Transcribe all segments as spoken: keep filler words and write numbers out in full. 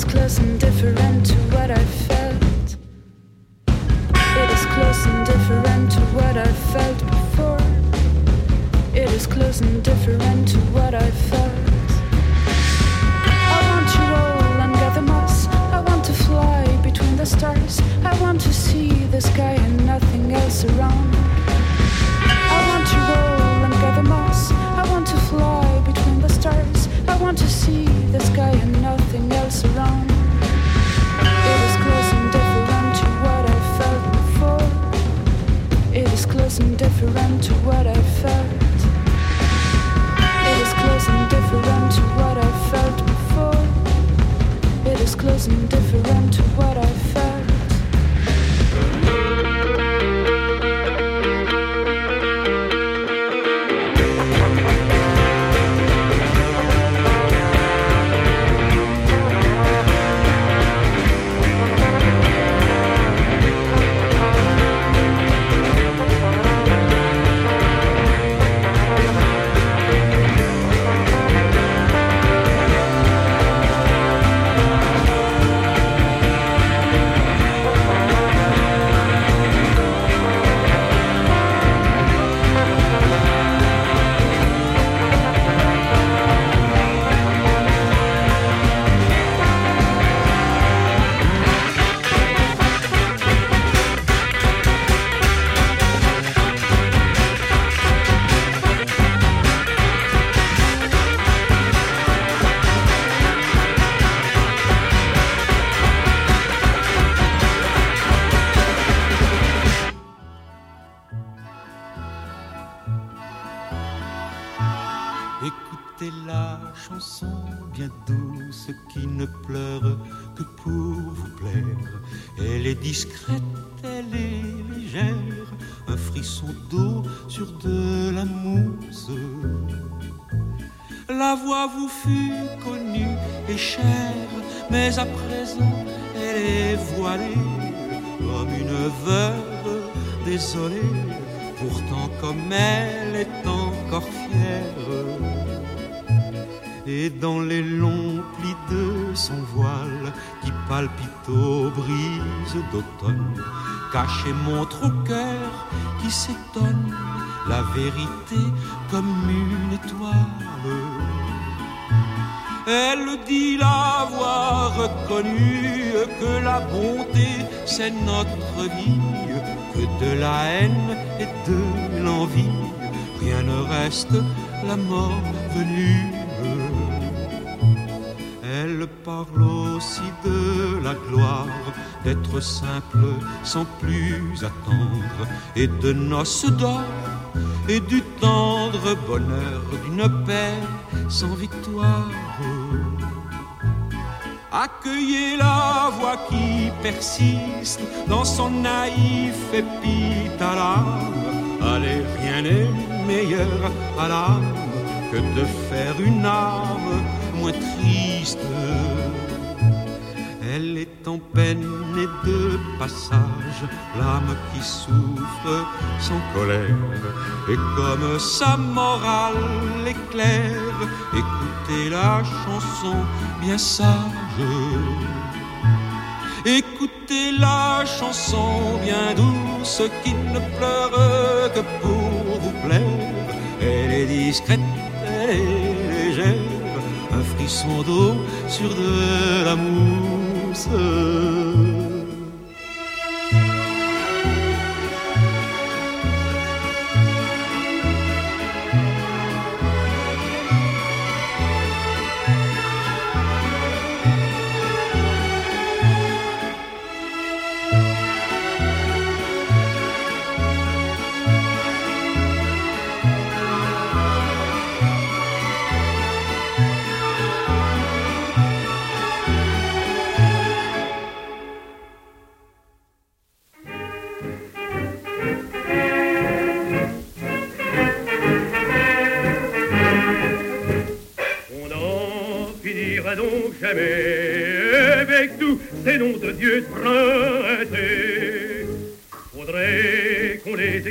close and different to what I felt. It is close and different to what I felt before. It is close and different to what I felt. I want to roll and gather moss. I want to fly between the stars. I want to see the sky and nothing else around. I want to roll and gather moss. I want to fly between the stars. I want to see the sky and nothing else around. It is close and different to what I felt before. It is close and different to what I felt. It is close and different to what I felt before. It is close and different to what I felt. Discrète, elle est légère, un frisson d'eau sur de la mousse. La voix vous fut connue et chère, mais à présent elle est voilée comme une veuve désolée. Pourtant comme elle est encore fière. Et dans les longs plis de son voile qui palpite aux brises d'automne, cache et montre au cœur qui s'étonne la vérité comme une étoile. Elle dit l'avoir reconnu, que la bonté c'est notre vie, que de la haine et de l'envie rien ne reste, la mort venue. Elle parle aussi de la gloire, d'être simple sans plus attendre, et de noces d'or, et du tendre bonheur d'une paix sans victoire. Accueillez la voix qui persiste dans son naïf épithalame. Allez, rien n'est meilleur à l'âme que de faire une âme moins triste. Elle est en peine et de passage, l'âme qui souffre sans colère. Et comme sa morale est claire, écoutez la chanson bien sage. Écoutez la chanson bien douce qui ne pleure que pour vous plaire. Elle est discrète, elle est légère, un frisson d'eau sur de la mousse. Avec tous ces noms de Dieu traités, faudrait qu'on les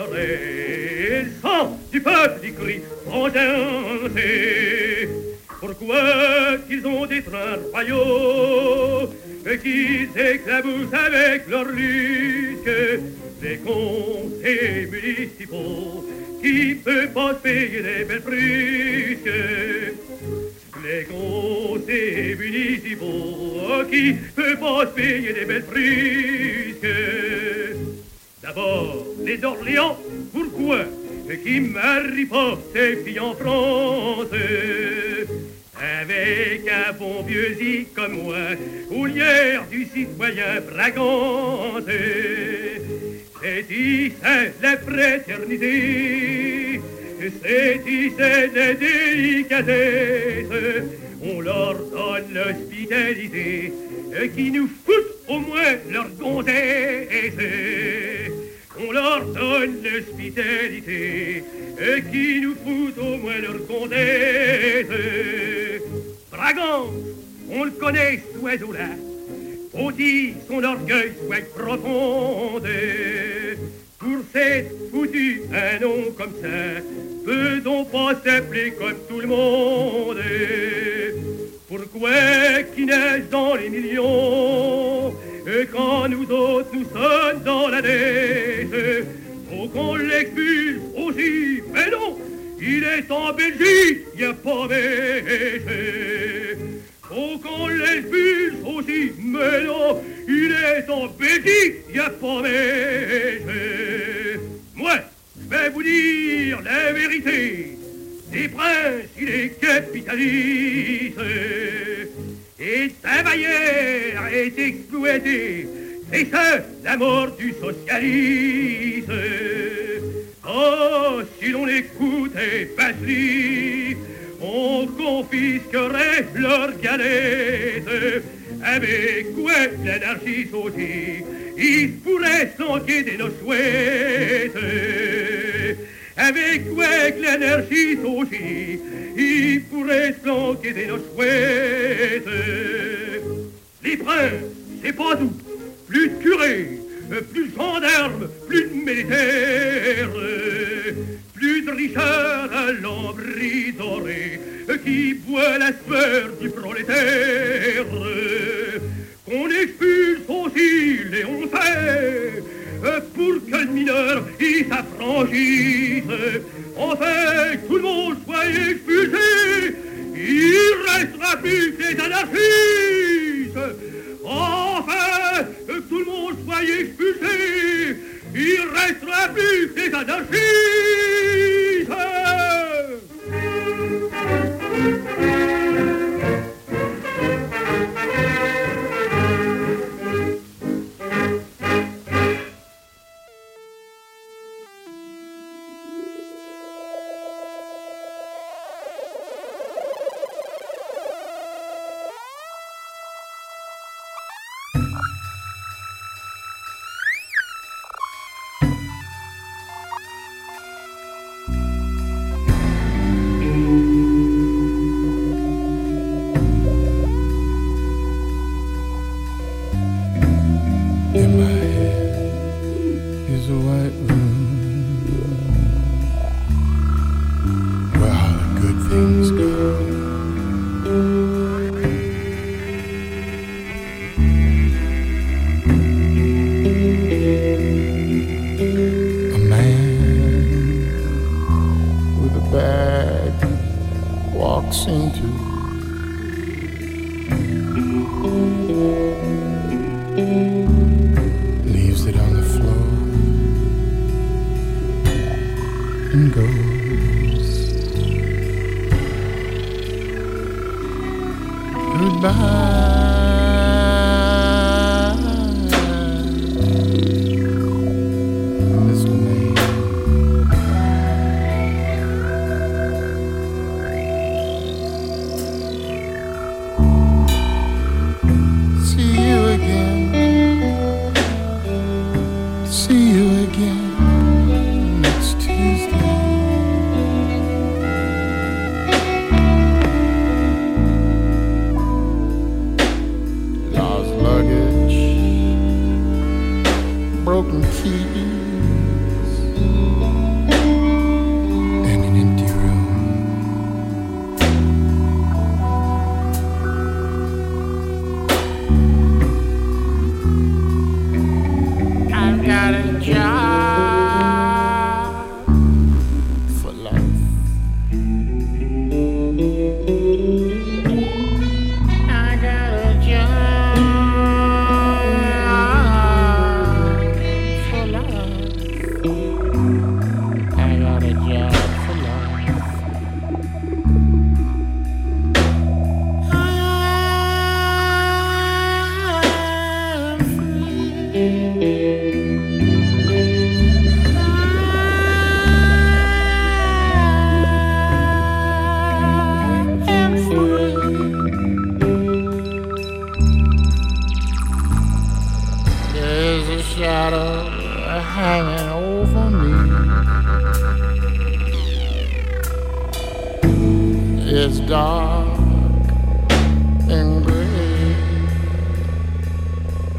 expulserait sans du peuple qui crie vengeance. Pour Pourquoi qu'ils ont des trains royaux, qu'ils éclaboussent avec leur lusque les conseils municipaux qui peuvent pas se payer des belles frusques. Les conseils municipaux qui peuvent pas se payer des belles frusques. D'abord, les d'Orléans, pourquoi qui marient pas ces filles en France? Avec un bon vieux zi comme moi, ou l'hier du citoyen fragante. C'est ici la fraternité, c'est ici la délicatesse, on leur donne l'hospitalité, qui nous foutent au moins leur gonzesse. On leur donne l'hospitalité, qui nous foutent au moins leur gonzesse. Bragance, on le connaît, cet oiseau-là, aussi son orgueil soit profonde. Pour cette foutue un nom comme ça, peut-on pas s'appeler comme tout le monde? Pourquoi qui naissent dans les millions, quand nous autres nous sommes dans la dette? Faut qu'on l'expulse aussi, mais non, il est en Belgique, y a pas baissé. Faut qu'on l'expulse aussi, mais non, il est en Belgique, y a pas baissé. Moi, je vais vous dire la vérité, des princes, il est capitaliste, et travailleur est exploité, c'est ça la mort du socialisme. Oh, si l'on écoutait Pasly, on confisquerait leur galette. Avec quoi l'anarchie sauter, il pourrait s'enquêter nos souhaits. Avec quoi l'anarchie sauter, il pourrait s'enquêter nos souhaits. Les princes, c'est pas tout. Plus de curés, plus de gendarmes, plus de militaires, plus de richards à l'ambris doré qui boit la sueur du prolétaire. Qu'on expulse aussi les hontés pour que le mineur y s'affranchisse. Enfin, que tout le monde soit expulsé, il restera plus que les anarchistes. Enfin, que tout le monde soit expulsé, il restera plus que les anarchistes.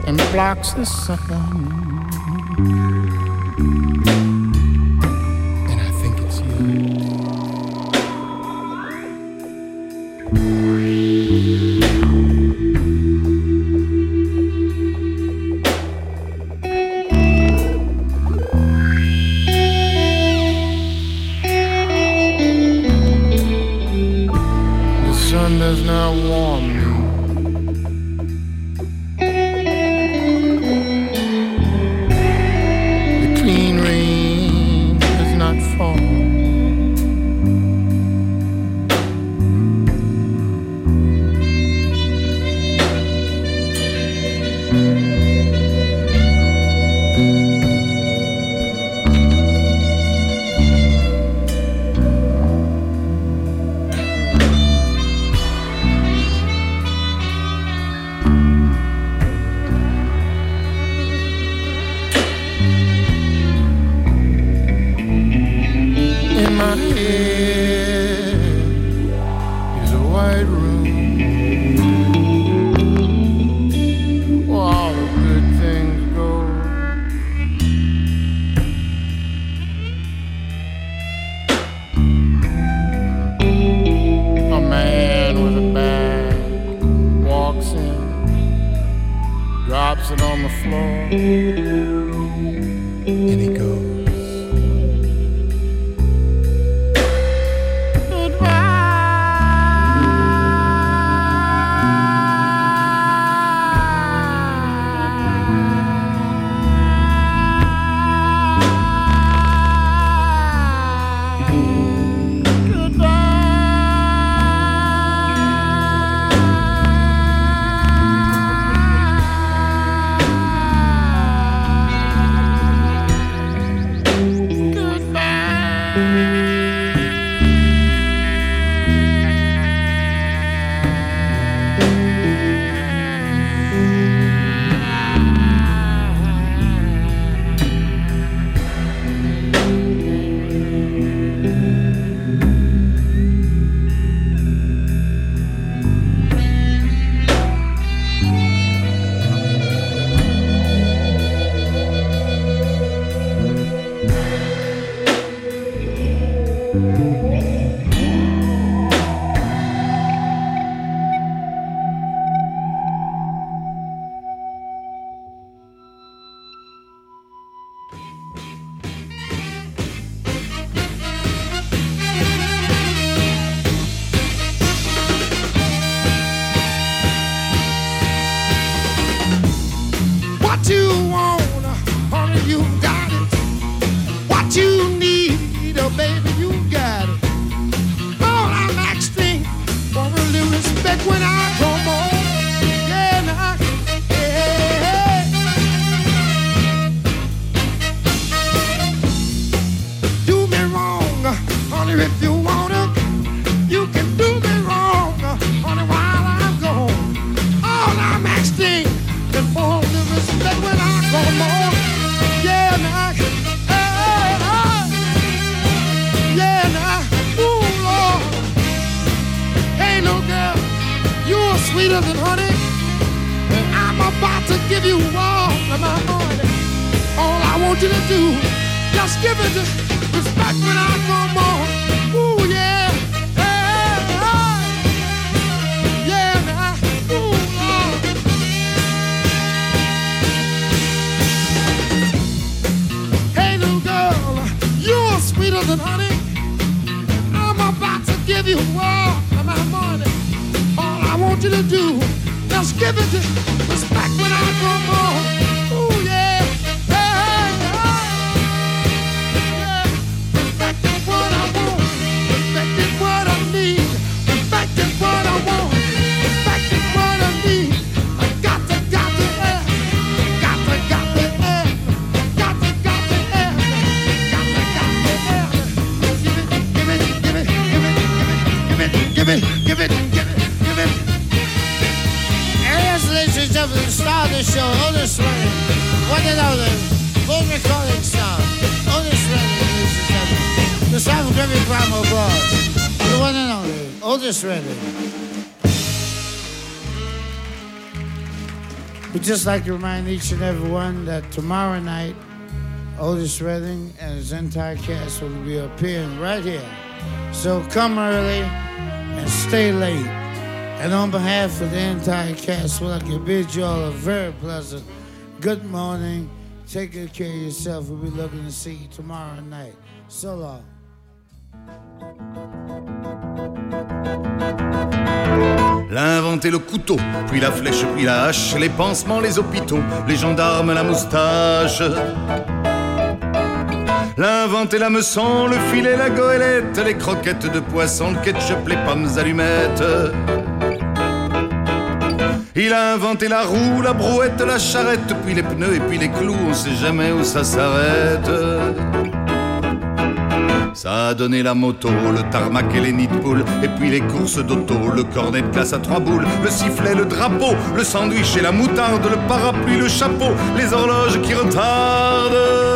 and blocks the sun. And I think it's you. The sun does not warm me. We'd just like to remind each and every one that tomorrow night, Otis Redding and his entire cast will be appearing right here. So come early and stay late. And on behalf of the entire cast, we'd like to bid you all a very pleasant good morning. Take good care of yourself. We'll be looking to see you tomorrow night. So long. L'un inventait le couteau, puis la flèche, puis la hache, les pansements, les hôpitaux, les gendarmes, la moustache. L'un inventait l'hameçon, le filet, la goélette, les croquettes de poisson, le ketchup, les pommes allumettes. Il a inventé la roue, la brouette, la charrette, puis les pneus et puis les clous, on sait jamais où ça s'arrête. Ça a donné la moto, le tarmac et les nids de poules, et puis les courses d'auto, le cornet de classe à trois boules, le sifflet, le drapeau, le sandwich et la moutarde, le parapluie, le chapeau, les horloges qui retardent.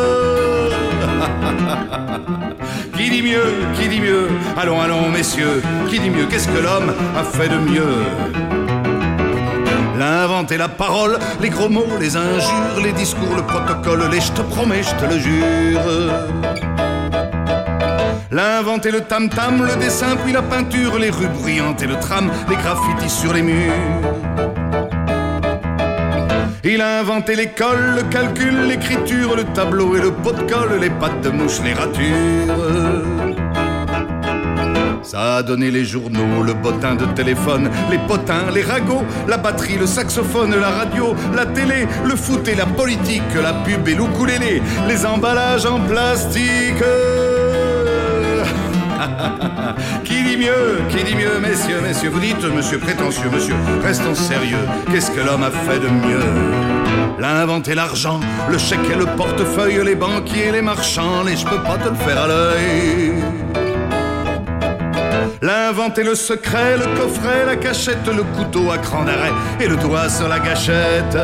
Qui dit mieux, qui dit mieux? Allons, allons, messieurs, qui dit mieux? Qu'est-ce que l'homme a fait de mieux? L'a inventé la parole, les gros mots, les injures, les discours, le protocole, les je te promets, je te le jure. L'a inventé le tam-tam, le dessin, puis la peinture, les rues bruyantes et le tram, les graffitis sur les murs. Il a inventé l'école, le calcul, l'écriture, le tableau et le pot de colle, les pattes de mouche, les ratures. Ça a donné les journaux, le bottin de téléphone, les potins, les ragots, la batterie, le saxophone, la radio, la télé, le foot et la politique, la pub et l'ukulélé, les emballages en plastique. Qui dit mieux, qui dit mieux, messieurs, messieurs? Vous dites, monsieur prétentieux, monsieur, restons sérieux. Qu'est-ce que l'homme a fait de mieux? L'a inventé l'argent, le chèque et le portefeuille, les banquiers, les marchands, les je peux pas te le faire à l'œil. L'a inventé le secret, le coffret, la cachette, le couteau à cran d'arrêt et le doigt sur la gâchette.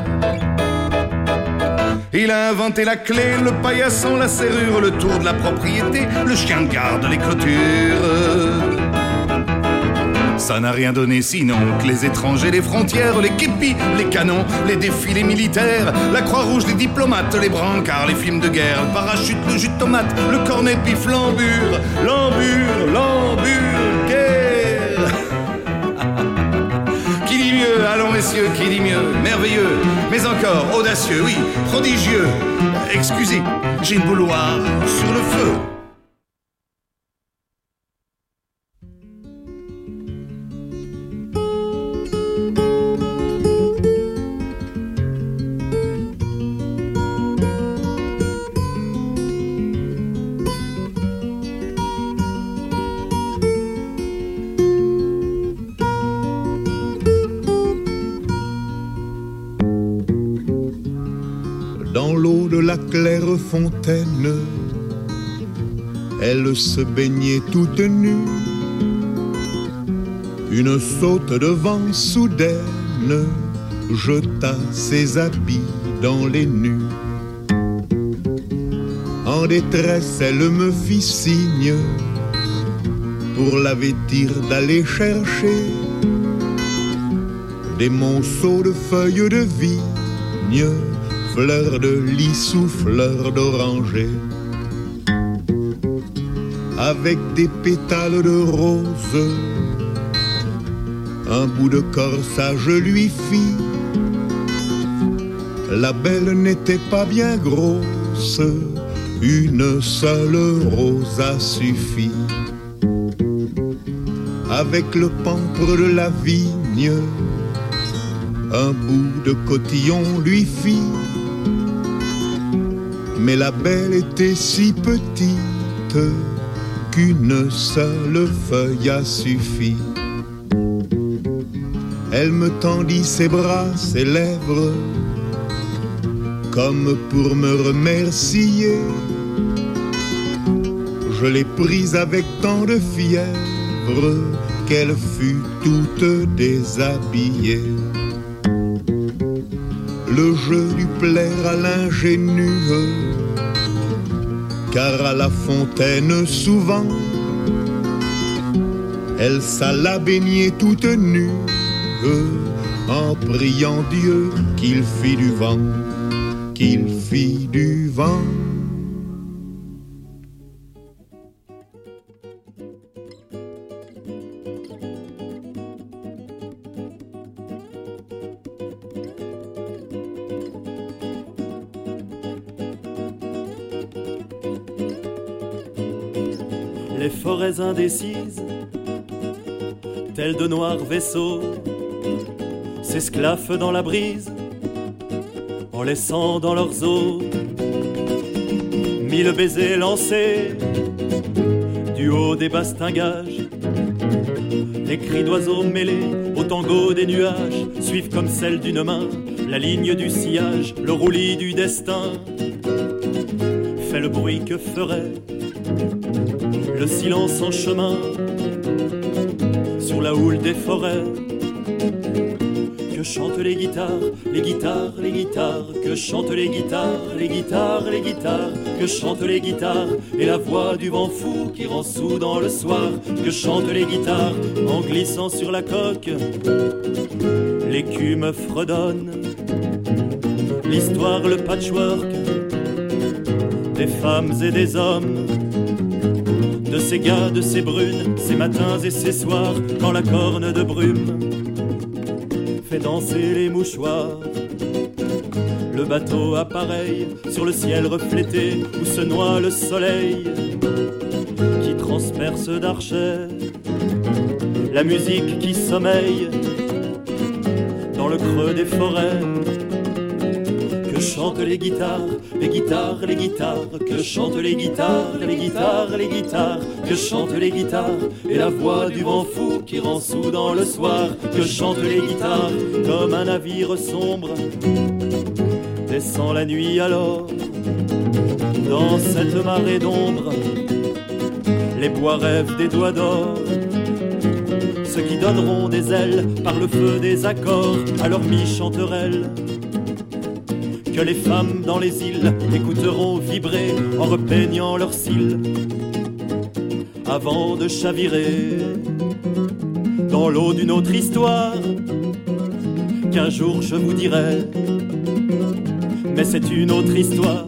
Il a inventé la clé, le paillasson, la serrure, le tour de la propriété, le chien de garde, les clôtures. Ça n'a rien donné sinon que les étrangers, les frontières, les képis, les canons, les défilés militaires, la Croix-Rouge, les diplomates, les brancards, les films de guerre, le parachute, le jus de tomate, le cornet de pif, l'embure, l'embure, l'embure, guerre. Qui dit mieux? Allons messieurs, qui dit mieux? Merveilleux, mais encore audacieux, oui, prodigieux. Excusez, j'ai une bouilloire sur le feu. La claire fontaine, elle se baignait toute nue. Une saute de vent soudaine jeta ses habits dans les nues. En détresse, elle me fit signe pour la vêtir d'aller chercher des monceaux de feuilles de vigne, fleurs de lys ou fleurs d'oranger, avec des pétales de rose. Un bout de corsage lui fit. La belle n'était pas bien grosse, une seule rose a suffi. Avec le pampre de la vigne, un bout de cotillon lui fit. Mais la belle était si petite qu'une seule feuille a suffi. Elle me tendit ses bras, ses lèvres, comme pour me remercier. Je l'ai prise avec tant de fièvre qu'elle fut toute déshabillée. Le jeu dut plaire à l'ingénue, car à la fontaine souvent elle s'alla baigner toute nue en priant Dieu qu'il fit du vent, qu'il fit du vent. Les forêts indécises, telles de noirs vaisseaux, s'esclaffent dans la brise, en laissant dans leurs eaux mille baisers lancés du haut des bastingages. Les cris d'oiseaux mêlés au tango des nuages suivent comme celle d'une main la ligne du sillage. Le roulis du destin fait le bruit que ferait le silence en chemin sur la houle des forêts. Que chantent les guitares, les guitares, les guitares. Que chantent les guitares, les guitares, les guitares. Que chantent les guitares et la voix du vent fou qui rend sourd dans le soir. Que chantent les guitares en glissant sur la coque. L'écume fredonne l'histoire, le patchwork des femmes et des hommes, de ces gars, de ces brunes, ces matins et ces soirs, quand la corne de brume fait danser les mouchoirs. Le bateau appareille sur le ciel reflété où se noie le soleil qui transperce d'archets la musique qui sommeille dans le creux des forêts. Que chantent les guitares, les guitares, les guitares. Que chantent les guitares, les guitares, les guitares. Que chantent les guitares et la voix du vent fou qui rend sourd dans le soir. Que chantent les guitares comme un navire sombre descend la nuit alors dans cette marée d'ombre. Les bois rêvent des doigts d'or, ceux qui donneront des ailes par le feu des accords à leur mi-chanterelle. Que les femmes dans les îles écouteront vibrer en repeignant leurs cils avant de chavirer dans l'eau d'une autre histoire qu'un jour je vous dirai, mais c'est une autre histoire.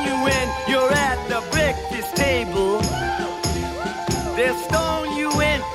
They'll stone you when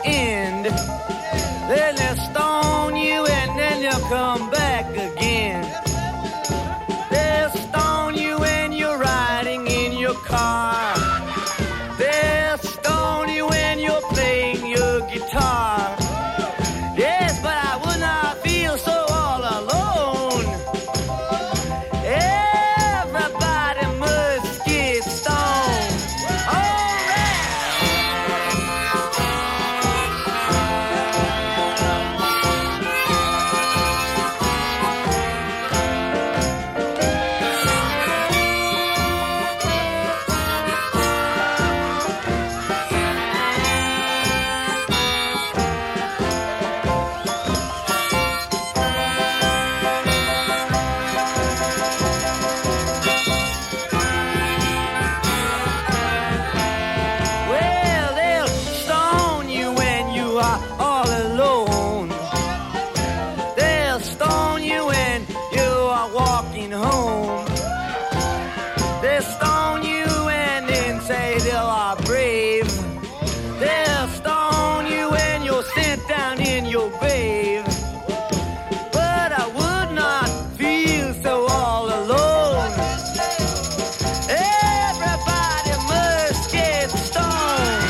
end. Then they'll stone you and then they'll come back again. They'll stone you when you're riding in your car. They'll stone you when you're playing your guitar. Yes, but I would not feel so all alone. Everybody must get stoned. All right. Well, they'll stone you when you are all alone. They'll stone you when you are walking home. They'll stone you and then say they are brave. They'll stone you when you're sent down in your grave. But I would not feel so all alone. Everybody must get stoned.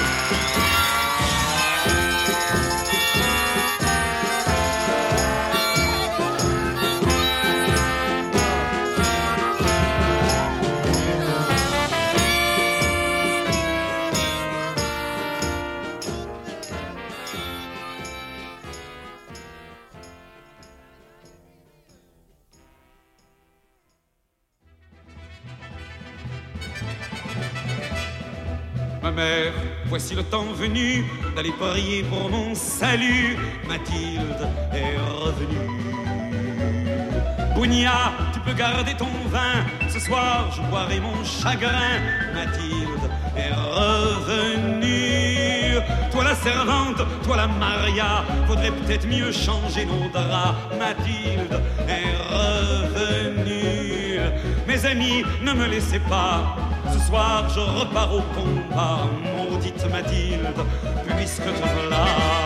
Ma mère, voici le temps venu d'aller prier pour mon salut. Mathilde est revenue. Bounia, tu peux garder ton vin. Ce soir, je boirai mon chagrin. Mathilde est revenue. Toi la servante, toi la Maria, faudrait peut-être mieux changer nos draps. Mathilde est revenue. Mes amis, ne me laissez pas. Ce soir, je repars au combat. Maudite Mathilde, puisque te voilà.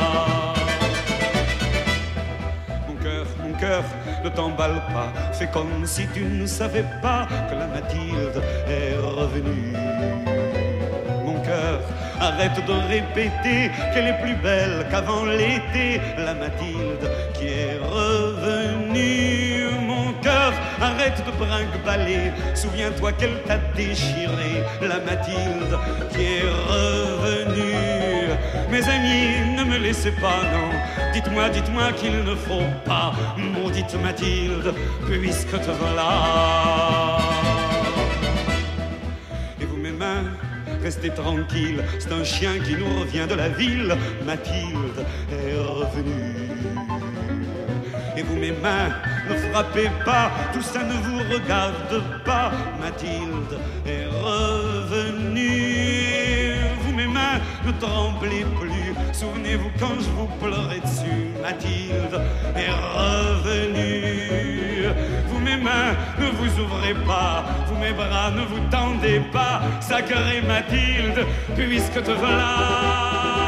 Mon cœur, mon cœur, ne t'emballe pas. Fais comme si tu ne savais pas que la Mathilde est revenue. Mon cœur, arrête de répéter qu'elle est plus belle qu'avant l'été. La Mathilde qui est revenue. Mon cœur, arrête de brinque-baller. Souviens-toi qu'elle t'a déchiré. La Mathilde qui est revenue. Mes amis, ne me laissez pas, non. Dites-moi, dites-moi qu'il ne faut pas. Maudite Mathilde, puisque te voilà. Et vous, mes mains, restez tranquilles. C'est un chien qui nous revient de la ville. Mathilde est revenue. Et vous, mes mains, ne frappez pas, tout ça ne vous regarde pas. Mathilde est revenue. Vous, mes mains, ne tremblez plus. Souvenez-vous quand je vous pleurais dessus. Mathilde est revenue. Vous, mes mains, ne vous ouvrez pas. Vous, mes bras, ne vous tendez pas. Sacrée Mathilde, puisque te voilà.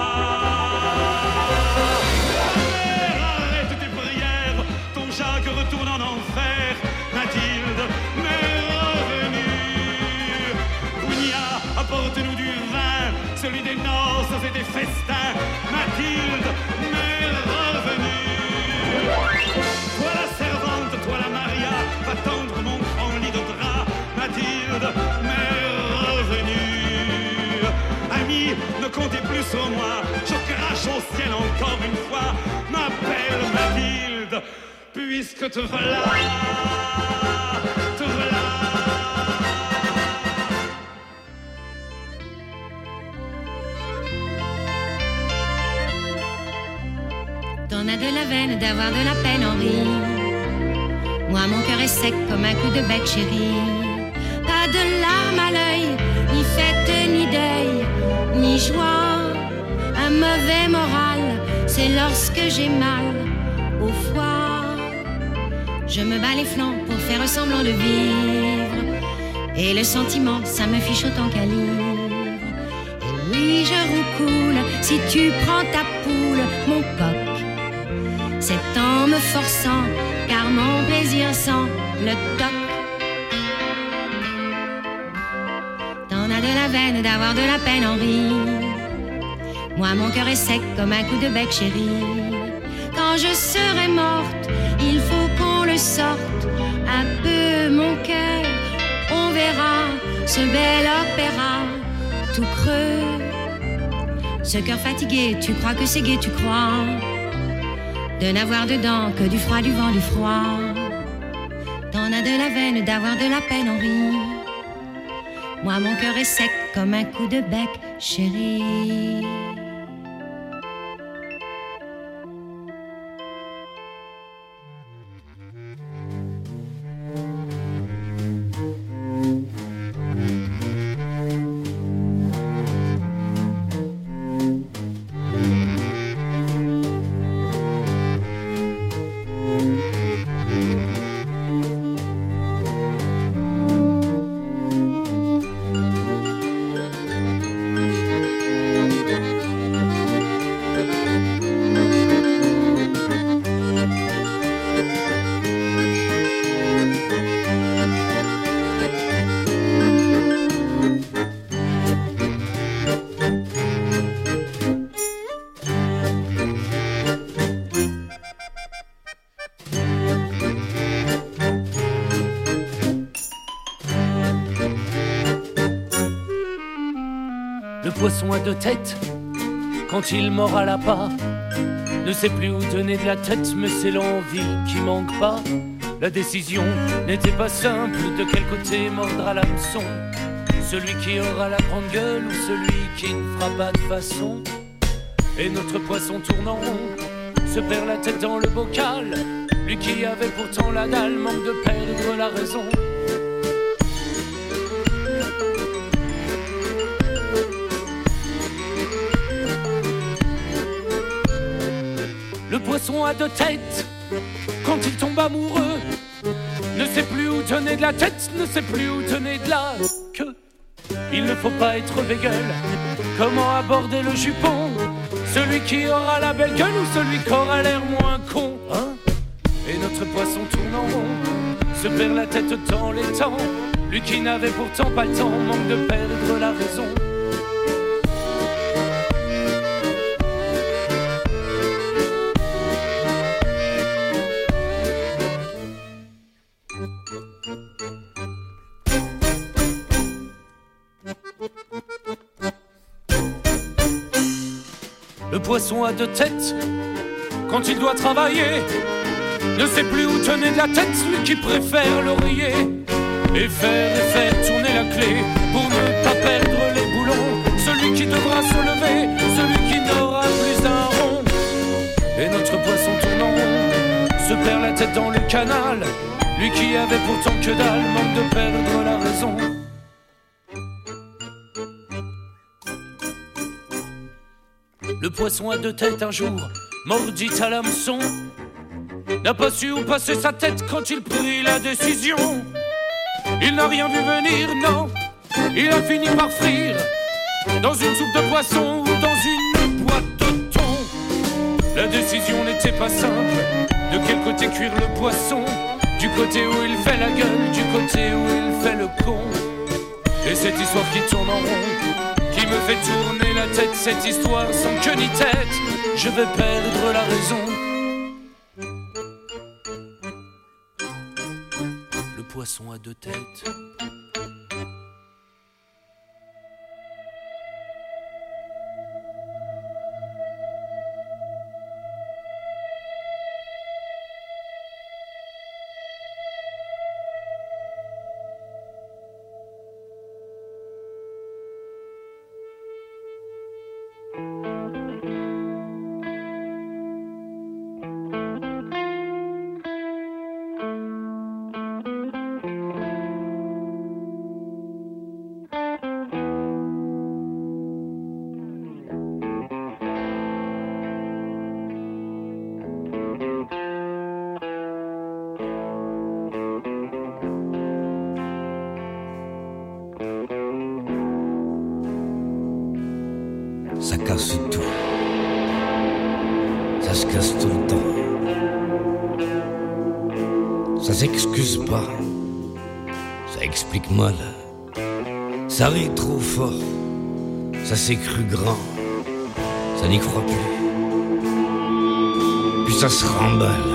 Jacques retourne en enfer. Mathilde m'est revenue. Bounia, apporte-nous du vin, celui des noces et des festins. Mathilde m'est revenue. Toi la servante, toi la Maria, va tendre mon grand lit de drap. Mathilde m'est revenue. Amis, ne comptez plus sur moi, je crache au ciel encore une fois. M'appelle Mathilde, puisque te voilà, te voilà. T'en as de la veine d'avoir de la peine, Henri. Moi, mon cœur est sec comme un coup de bec, chérie. Pas de larmes à l'œil, ni fête, ni deuil, ni joie. Un mauvais moral, c'est lorsque j'ai mal au foie. Je me bats les flancs pour faire semblant de vivre. Et le sentiment, ça me fiche autant qu'un livre. Et oui, je roupe coule si tu prends ta poule, mon coq. C'est en me forçant, car mon plaisir sent le toc. T'en as de la veine d'avoir de la peine, Henri. Moi, mon cœur est sec comme un coup de bec, chérie. Quand je serai morte, il faut qu'on le sorte un peu, mon cœur. On verra ce bel opéra tout creux. Ce cœur fatigué, tu crois que c'est gai, tu crois de n'avoir dedans que du froid, du vent, du froid. T'en as de la veine d'avoir de la peine, Henri. Moi, mon cœur est sec comme un coup de bec, chérie. Poisson à deux têtes, quand il mord à l'appât, ne sait plus où donner de la tête, mais c'est l'envie qui manque pas. La décision n'était pas simple, de quel côté mordre à l'hameçon. Celui qui aura la grande gueule ou celui qui ne fera pas de façon. Et notre poisson tourne en rond, se perd la tête dans le bocal. Lui qui avait pourtant la dalle manque de perdre la raison. Le poisson à deux têtes, quand il tombe amoureux, ne sait plus où donner de la tête, ne sait plus où donner de la queue. Il ne faut pas être bégueule, comment aborder le jupon? Celui qui aura la belle gueule ou celui qui aura l'air moins con, hein? Et notre poisson tourne en rond, se perd la tête dans les temps. Lui qui n'avait pourtant pas le temps, manque de perdre la raison. Le poisson à deux têtes, quand il doit travailler, ne sait plus où tenir de la tête, lui qui préfère l'oreiller. Et faire et faire tourner la clé pour ne pas perdre les boulons. Celui qui devra se lever, celui qui n'aura plus un rond. Et notre poisson tourne en rond, se perd la tête dans le canal. Lui qui avait pourtant que dalle, manque de perdre la raison. Le poisson à deux têtes un jour, mordit à l'hameçon, n'a pas su où passer sa tête quand il prit la décision. Il n'a rien vu venir, non, il a fini par frire dans une soupe de poisson ou dans une boîte de thon. La décision n'était pas simple, de quel côté cuire le poisson? Du côté où il fait la gueule, du côté où il fait le con. Et cette histoire qui tourne en rond, qui me fait tourner la tête, cette histoire sans queue ni tête, je vais perdre la raison. Le poisson à deux têtes. casse tout. Ça se casse tout le temps. Ça s'excuse pas. Ça explique mal. Ça rit trop fort. Ça s'est cru grand. Ça n'y croit plus. Puis ça se remballe.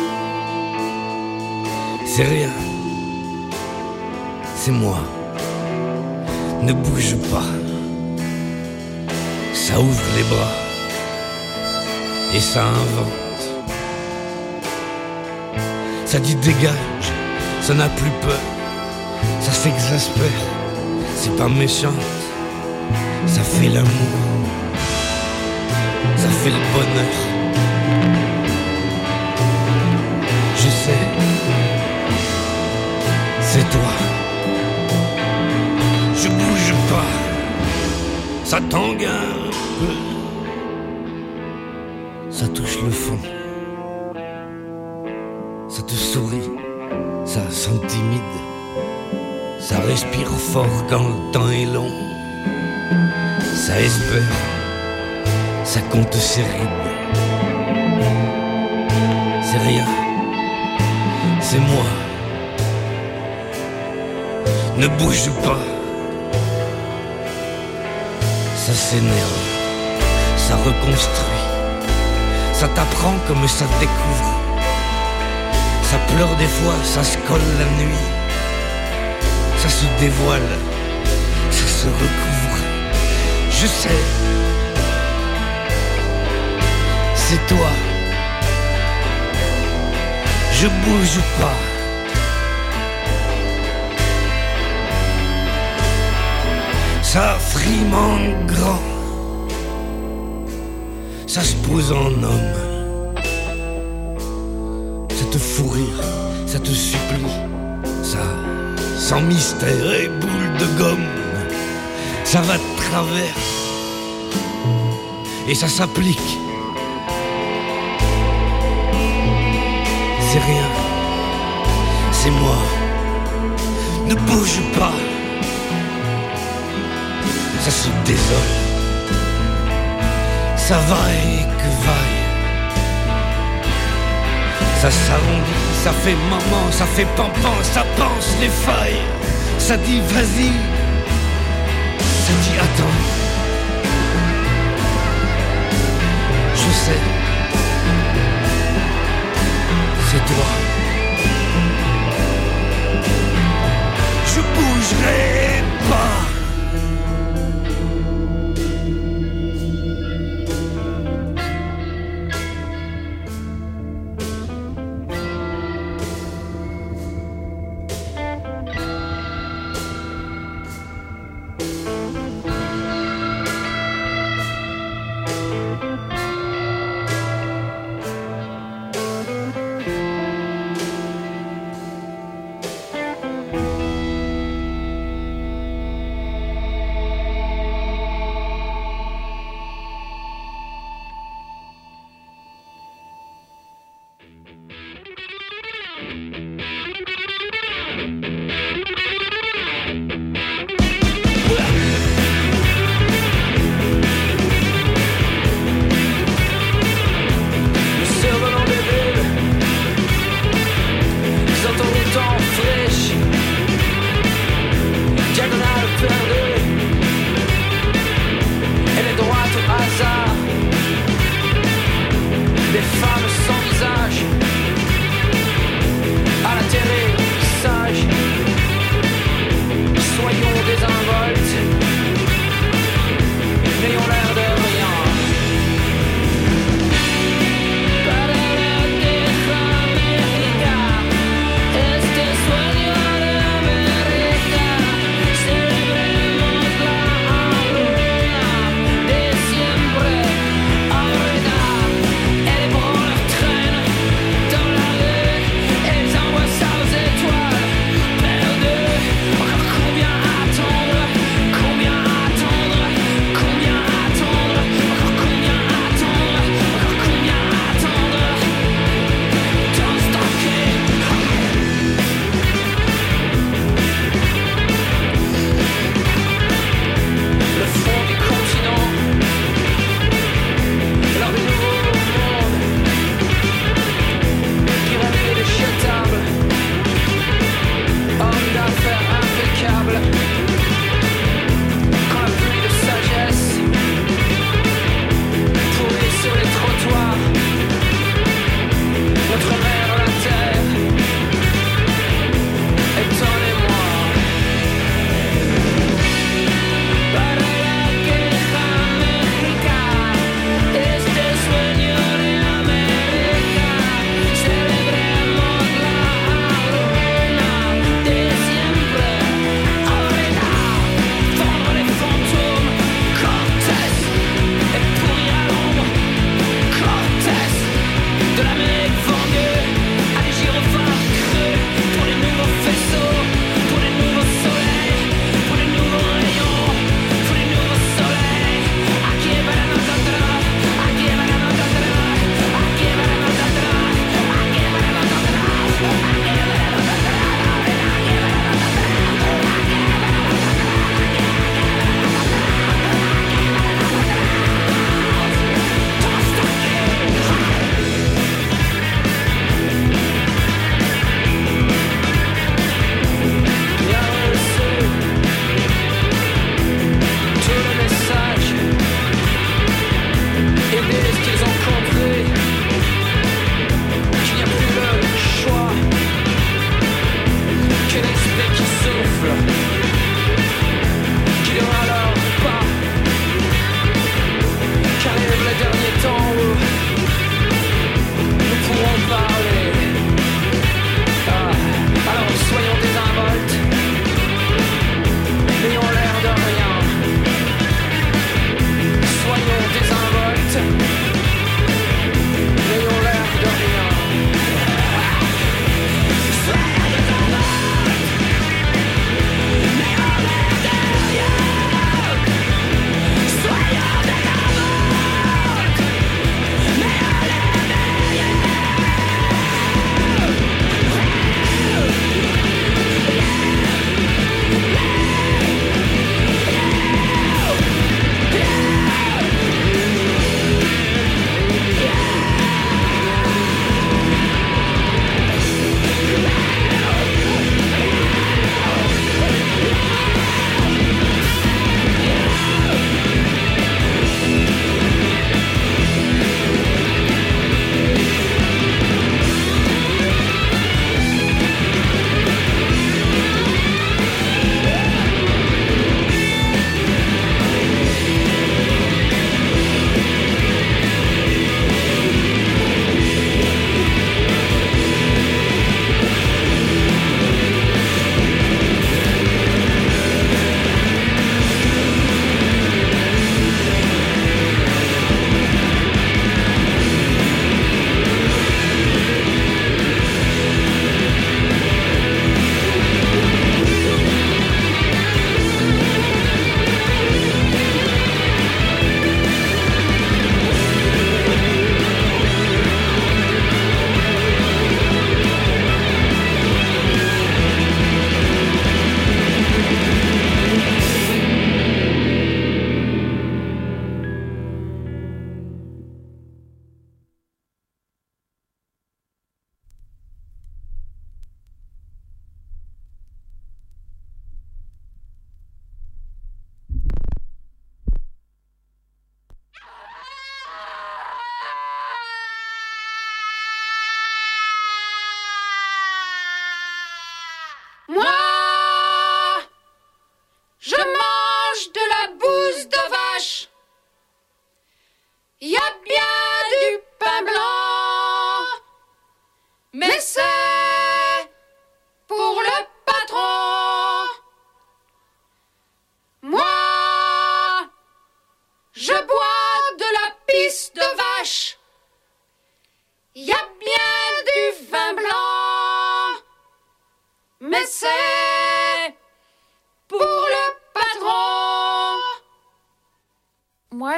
C'est rien. C'est moi. Ne bouge pas. Ça ouvre les bras. Et ça invente. Ça dit dégage. Ça n'a plus peur. Ça s'exaspère. C'est pas méchant. Ça fait l'amour. Ça fait le bonheur. Je sais. C'est toi. Je bouge pas. Ça tangue un peu. Ça touche le fond. Ça te sourit. Ça s'intimide. Ça respire fort quand le temps est long. Ça espère. Ça compte ses rides. C'est rien. C'est moi. Ne bouge pas. Ça s'énerve. Ça reconstruit. Ça t'apprend comme ça te découvre. Ça pleure des fois, ça se colle la nuit. Ça se dévoile. Ça se recouvre. Je sais. C'est toi. Je bouge pas. Ça frime en grand. Ça se pose en homme. Ça te fout rire. Ça te supplie. Ça, sans mystère et boule de gomme. Ça va de travers. Et ça s'applique. C'est rien. C'est moi. Ne bouge pas. Ça se désole. Ça vaille que vaille. Ça s'arrondit, ça fait maman, ça fait pampan, ça pense les failles. Ça dit vas-y. Ça dit attends. Je sais. C'est toi. Je bougerai pas.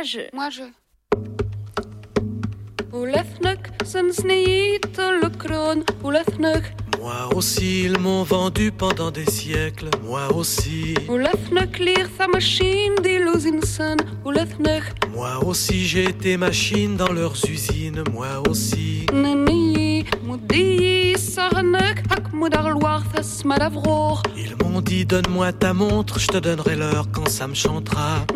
je. Moi, je. Moi aussi, ils m'ont vendu pendant des siècles. Moi aussi. Moi aussi, j'ai été machine dans leurs usines. Moi aussi. Ils m'ont dit donne-moi ta montre, je te donnerai l'heure quand ça me chantera.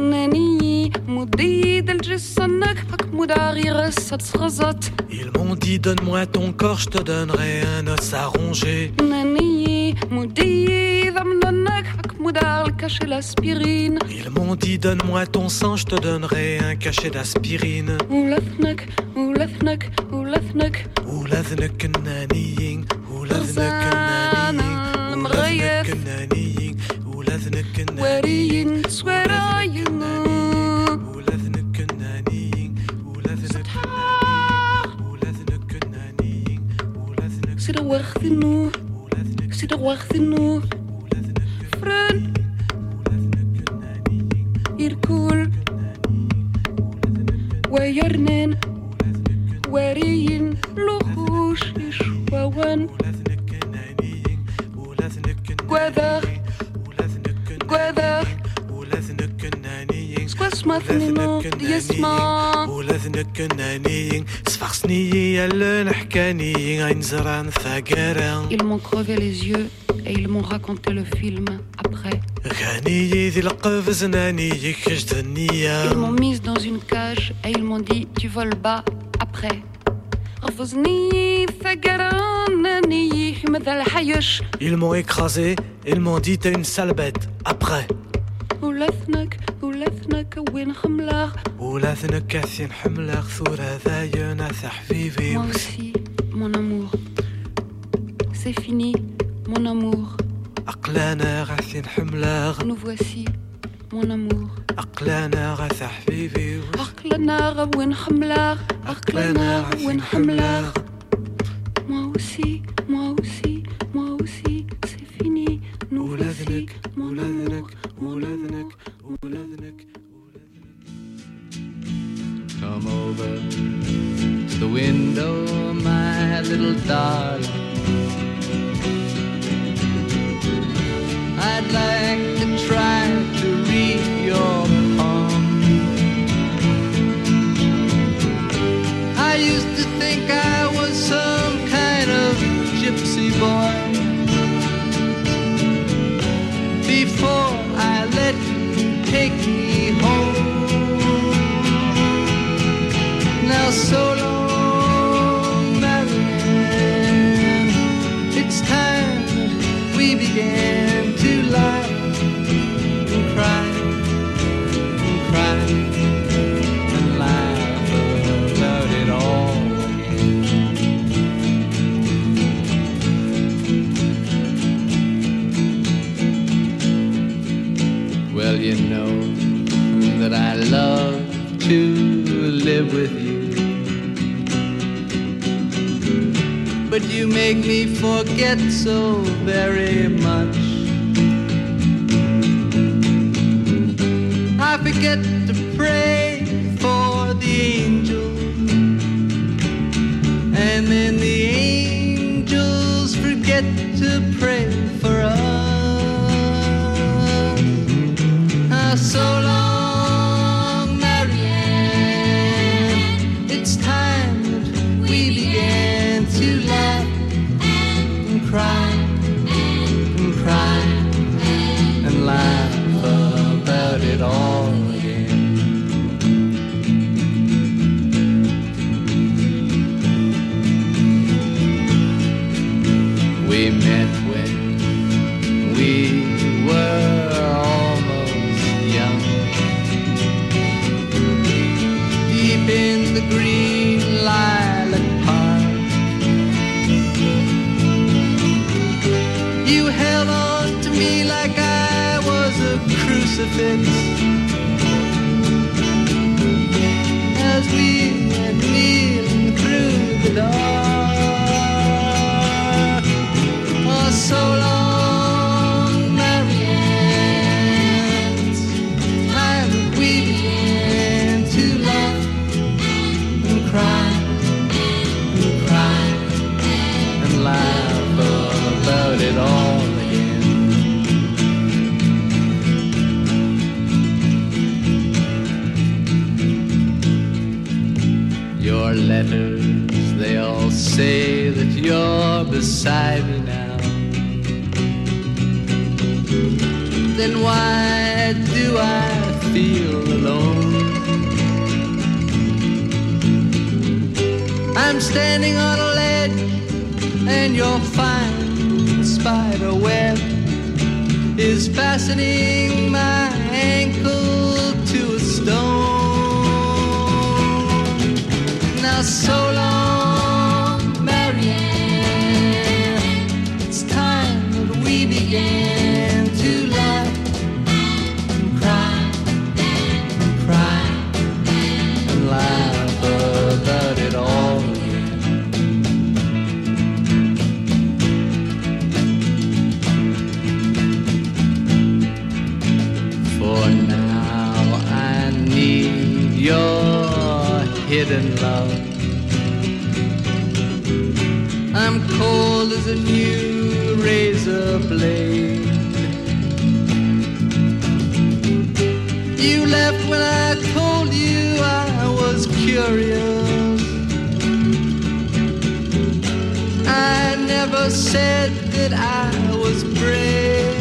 Ils m'ont dit donne-moi ton corps, je te donnerai un os à ronger. Ils m'ont dit donne-moi ton sang, je te donnerai un cachet d'aspirine. Oulathnek naniying, oulathnek naniying, oulathnek naniying, oulathnek naniying, oulathnek naniying, oulathnek naniying, oulathnek c'est de wachtinu, c'est de wachtinu. Friend, hier cool. Wayarnen, wariyin, luhush, ishwawan. Weather, weather. Squasmathnino, diasma. Ils m'ont crevé les yeux et ils m'ont raconté le film après. Ils m'ont mise dans une cage et ils m'ont dit tu voles bas après. Ils m'ont écrasé, ils m'ont dit t'es une sale bête après. Moi aussi, mon amour, c'est fini, mon amour. Nous voici, mon amour. Moi aussi, moi aussi, moi aussi, c'est fini, nous voici, mon amour. Come over to the window, my little darling. I'd like to try to read your palm. I used to think I was some kind of gypsy boy before I let you take me home. Now so long, Marianne, it's time we began to laugh and cry and cry and laugh about it all again. Well, you know that I love to live with you, but you make me forget so very much. I forget to pray for the angels, and then the angels forget to pray for us. Ah, so long, Marianne, it's time that we began to laugh and cry and cry and laugh about it all again. We met when we were almost young, deep in the green lilac park. You held on to me like I was a crucifix as we went kneeling through the dark. Oh, so long, Marianne, it's time that we began to say that you're beside me now, then why do I feel alone? I'm standing on a ledge and your fine spider web is fastening my ankle to a stone. Now so long, Marianne, it's time that we began to laugh and cry and cry and laugh about it all. For now I need your hidden love. I'm cold as a new razor blade. You left when I told you I was curious. I never said that I was brave.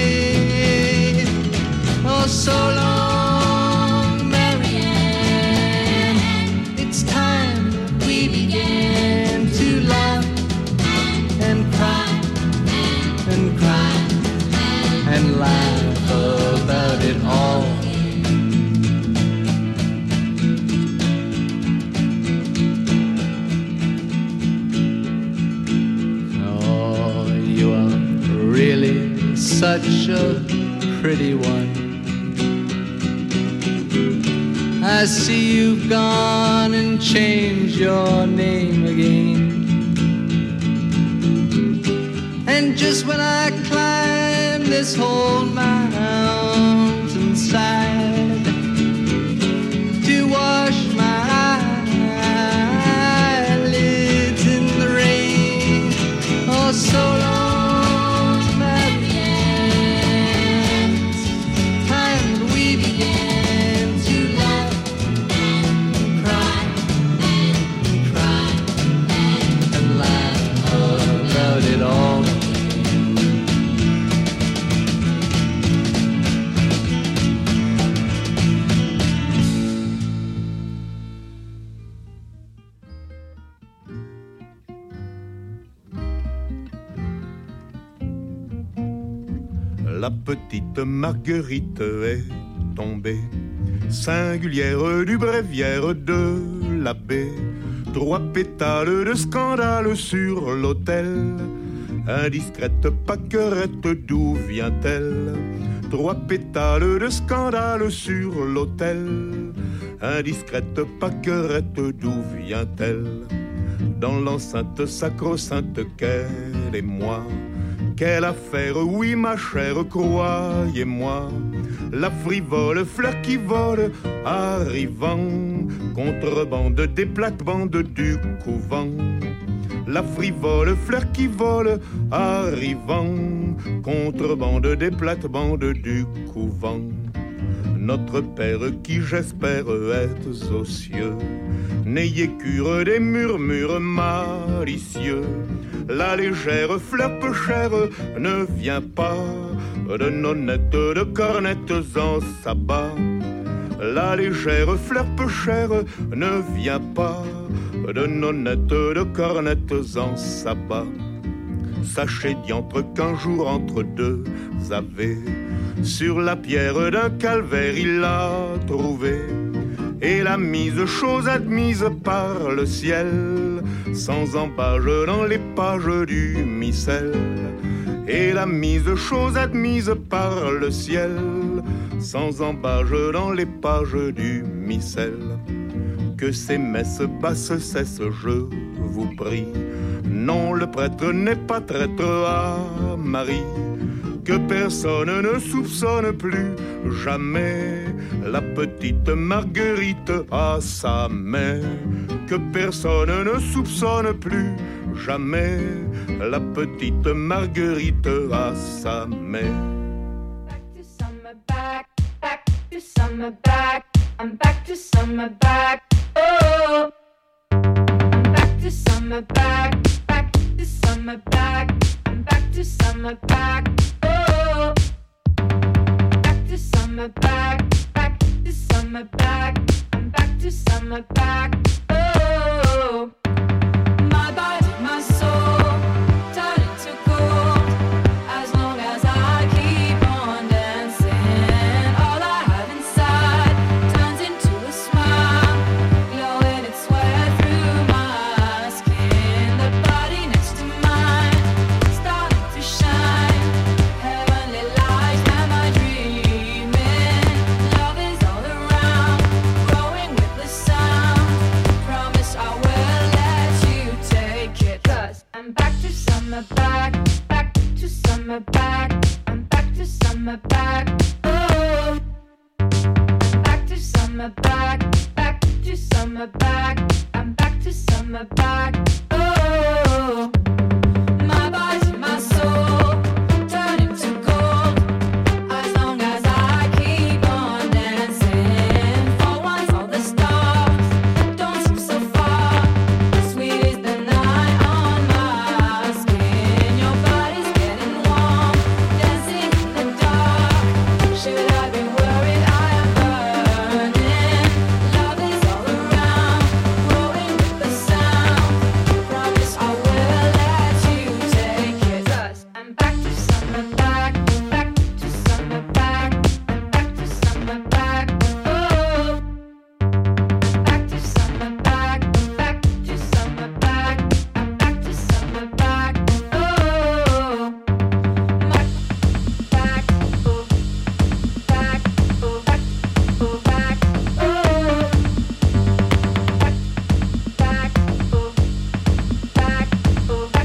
Oh, so long, Marianne, it's time that we began to laugh and cry and cry and laugh about it all. Oh, you are really such a pretty one. I see you've gone and changed your name again. And just when I climb this whole mountainside to wash my eyelids in the rain, oh, so long, Marianne, it's time that we began to laugh and cry and cry and laugh about it all. La petite Marguerite est tombée, singulière du bréviaire de l'abbé. Trois pétales de scandale sur l'autel. Indiscrète paquerette, d'où vient-elle? Trois pétales de scandale sur l'autel. Indiscrète paquerette, d'où vient-elle? Dans l'enceinte sacro-sainte qu'elle et moi. Quelle affaire, oui ma chère, croyez-moi. La frivole fleur qui vole, arrivant, contrebande des plates-bandes du couvent. La frivole fleur qui vole, arrivant, contrebande des plates-bandes du couvent. Notre Père qui j'espère êtes aux cieux, n'ayez cure des murmures malicieux. La légère fleur peu chère ne vient pas de nonnettes, de cornettes en sabbat. La légère fleur peu chère ne vient pas de nonnettes, de cornettes en sabbat. Sachez diantre qu'un jour entre deux ave, sur la pierre d'un calvaire il l'a trouvé, et l'a mise chose admise par le ciel, sans embâge dans les pages du missel. Et la mise chose admise par le ciel, sans embâge dans les pages du missel. Que ces messes basses cessent, je vous prie. Non, le prêtre n'est pas traître à Marie. Que personne ne soupçonne plus jamais la petite Marguerite à sa main. Que personne ne soupçonne plus jamais la petite Marguerite à sa main. Back to summer, back, back to summer, back. I'm back to summer, back. Oh, I'm back to summer, back. summer back. I'm back to summer back. Oh, back to summer back. Back to summer back. I'm back to summer back. Oh, my body, my soul, turn into gold. As long as I keep on dancing, all I have inside turns into a smile, glowing its way through my skin. The body next to mine starting to shine. Heavenly light, am I dreaming? Love is all around, growing with the sound. Promise I will let you take it. 'Cause I'm back to summer back, back to summer back. I'm back to summer back. Oh, back to summer back, back to summer back. I'm back to summer back. Oh, my body, my soul, turning to gold. As long as I keep on dancing, for once all the stars don't seem so far. Sweet is the night on my skin. Your body's getting warm, dancing in the dark. Should I be worried? I am burning. Love is all around, growing with the sound. Promise I will let you take it. 'Cause I'm back to summer back, back to summer back. I'm back to summer back. Oh, back to summer back, back to summer back. I'm back to summer back. Oh, back, back, oh, back, oh, back, oh, back, oh, back, back, oh, back, oh, back,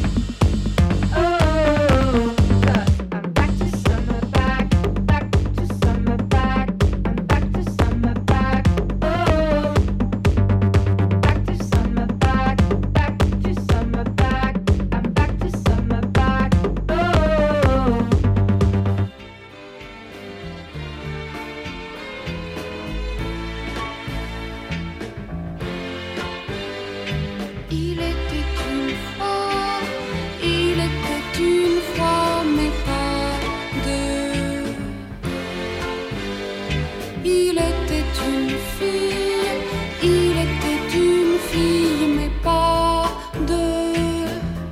oh. 'Cause I'm back to summer back, back to summer back. I'm back to summer back. Oh, back to summer back, back to summer back. I'm back to summer back. Oh. Il était une fois, il était une fois, mais pas deux. Il était une fille, il était une fille, mais pas deux.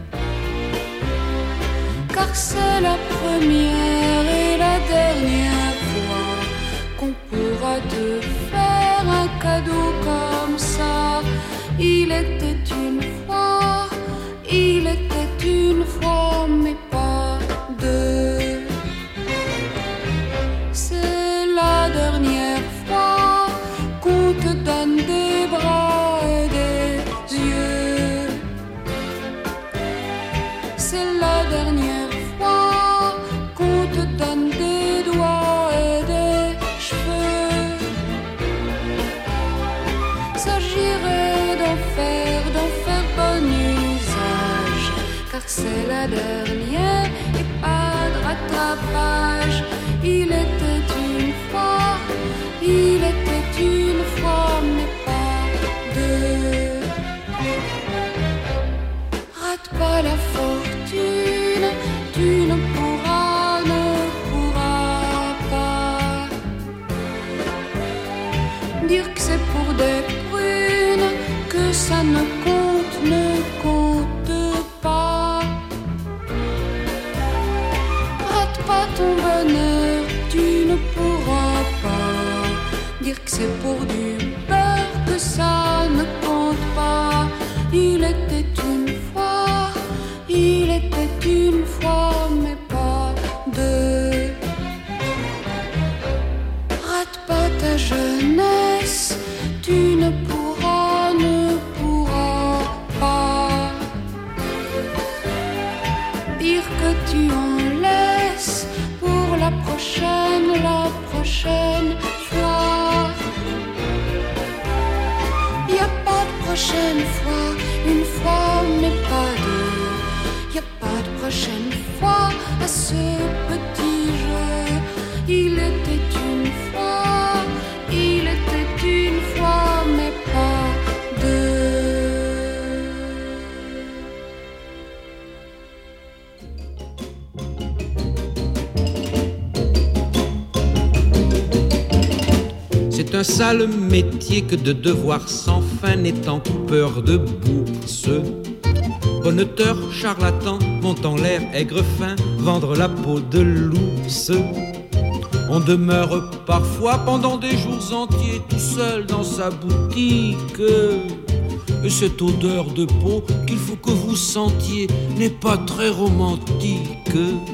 Car c'est la première et la dernière fois qu'on pourra te faire un cadeau comme ça. Il était une fois, il était une fois, mais pas deux. C'est la dernière fois qu'on te donne des bras et des yeux. C'est la dernière fois qu'on te donne des doigts et des cheveux. S'agirait d'en faire, d'en faire bon usage, car c'est la dernière et pas de rattrapage. Il était une fois, il était une fois, mais pas deux. Rate pas la fortune, tu ne pourras, ne pourras pas dire que c'est pour des prunes que ça ne compte, ne compte pas. Rate pas ton bonheur, tu ne pourras pas dire que c'est pour du beurre que ça ne compte pas. Il était une fois, il était une fois, mais pas deux. Rate pas ta jeunesse, tu ne pourras, ne pourras pas dire que tu en laisses pour la prochaine, la prochaine fois. Y a pas de prochaine fois, une fois mais pas deux. Y a pas de prochaine fois à ce petit jeu. Il était une fois, il était une fois mais pas deux. C'est un sale métier que de devoir sans fin n'étant coupeur de bourse. Bonneteur, charlatan, montant l'air aigre-fin, vendre la peau de l'ours. On demeure parfois pendant des jours entiers tout seul dans sa boutique. Et cette odeur de peau qu'il faut que vous sentiez n'est pas très romantique.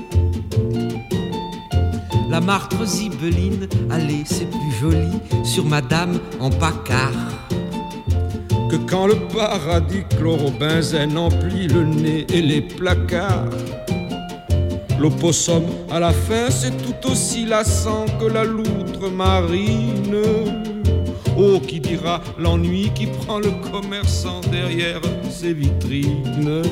La martre zibeline, allez, c'est plus joli sur madame en pacard que quand le paradis chlorobenzène emplit le nez et les placards. L'opossum à la fin c'est tout aussi lassant que la loutre marine. Oh, qui dira l'ennui qui prend le commerçant derrière ses vitrines.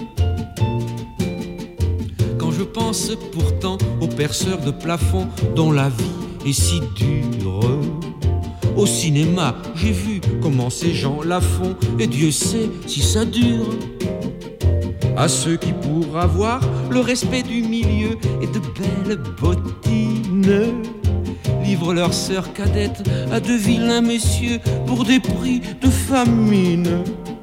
Quand je pense pourtant aux perceurs de plafond dont la vie est si dure. Au cinéma, j'ai vu comment ces gens la font, et Dieu sait si ça dure. À ceux qui, pour avoir le respect du milieu et de belles bottines, livrent leurs sœurs cadettes à de vilains messieurs pour des prix de famine.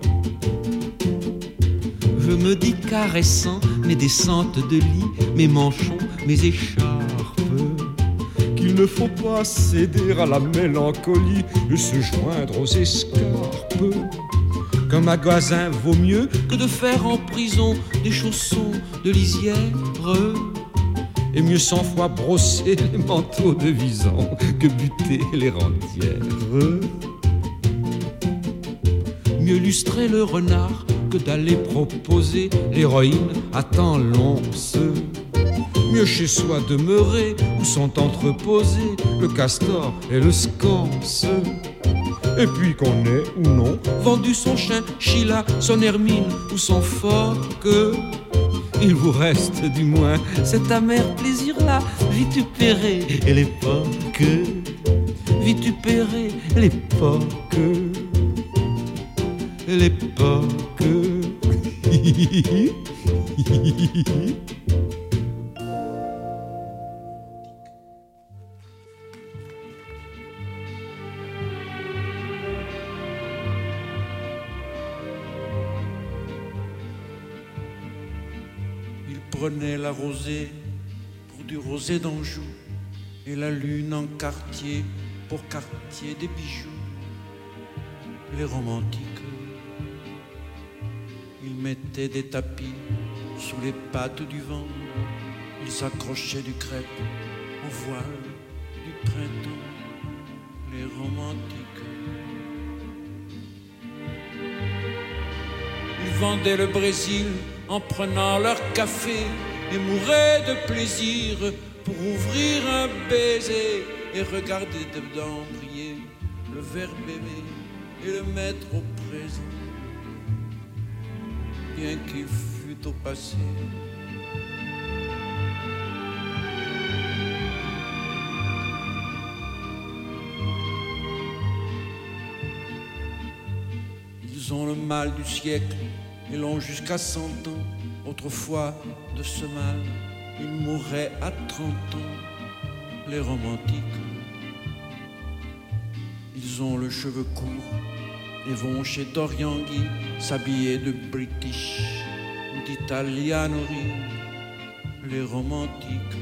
Je me dis caressant mes descentes de lit, mes manchons, mes écharpes, qu'il ne faut pas céder à la mélancolie et se joindre aux escarpes. Qu'un magasin vaut mieux que de faire en prison des chaussons de lisière, et mieux cent fois brosser les manteaux de visant que buter les rentières. Mieux lustrer le renard que d'aller proposer l'héroïne à temps l'once. Mieux chez soi demeurer où sont entreposés le castor et le sconce. Et puis qu'on ait ou non vendu son chien, Sheila, son hermine ou son phoque, il vous reste du moins cet amer plaisir-là, vitupérer l'époque, vitupérer l'époque, l'époque. Prenait la rosée pour du rosé d'Anjou et la lune en quartier pour quartier des bijoux. Les romantiques, ils mettaient des tapis sous les pattes du vent, ils accrochaient du crêpe au voile du printemps. Les romantiques, ils vendaient le Brésil en prenant leur café et mouraient de plaisir pour ouvrir un baiser et regarder dedans briller le verbe aimé et le mettre au présent, bien qu'il fût au passé. Ils ont le mal du siècle et l'ont jusqu'à cent ans. Autrefois, de ce mal, ils mourraient à trente ans. Les romantiques, ils ont le cheveu court et vont chez Dorian Guy s'habiller de British ou d'Italianori. Les romantiques,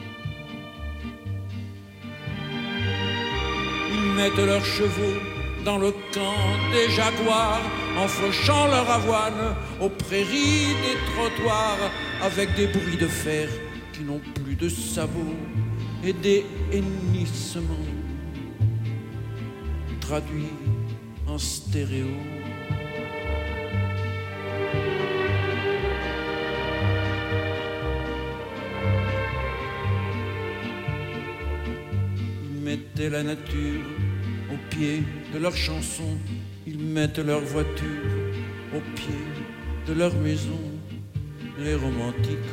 ils mettent leurs chevaux dans le camp des jaguars, en fauchant leur avoine aux prairies des trottoirs, avec des bruits de fer qui n'ont plus de sabots et des hennissements traduits en stéréo. Ils mettaient la nature au pied de leurs chansons, ils mettent leur voiture au pied de leur maison. Les romantiques,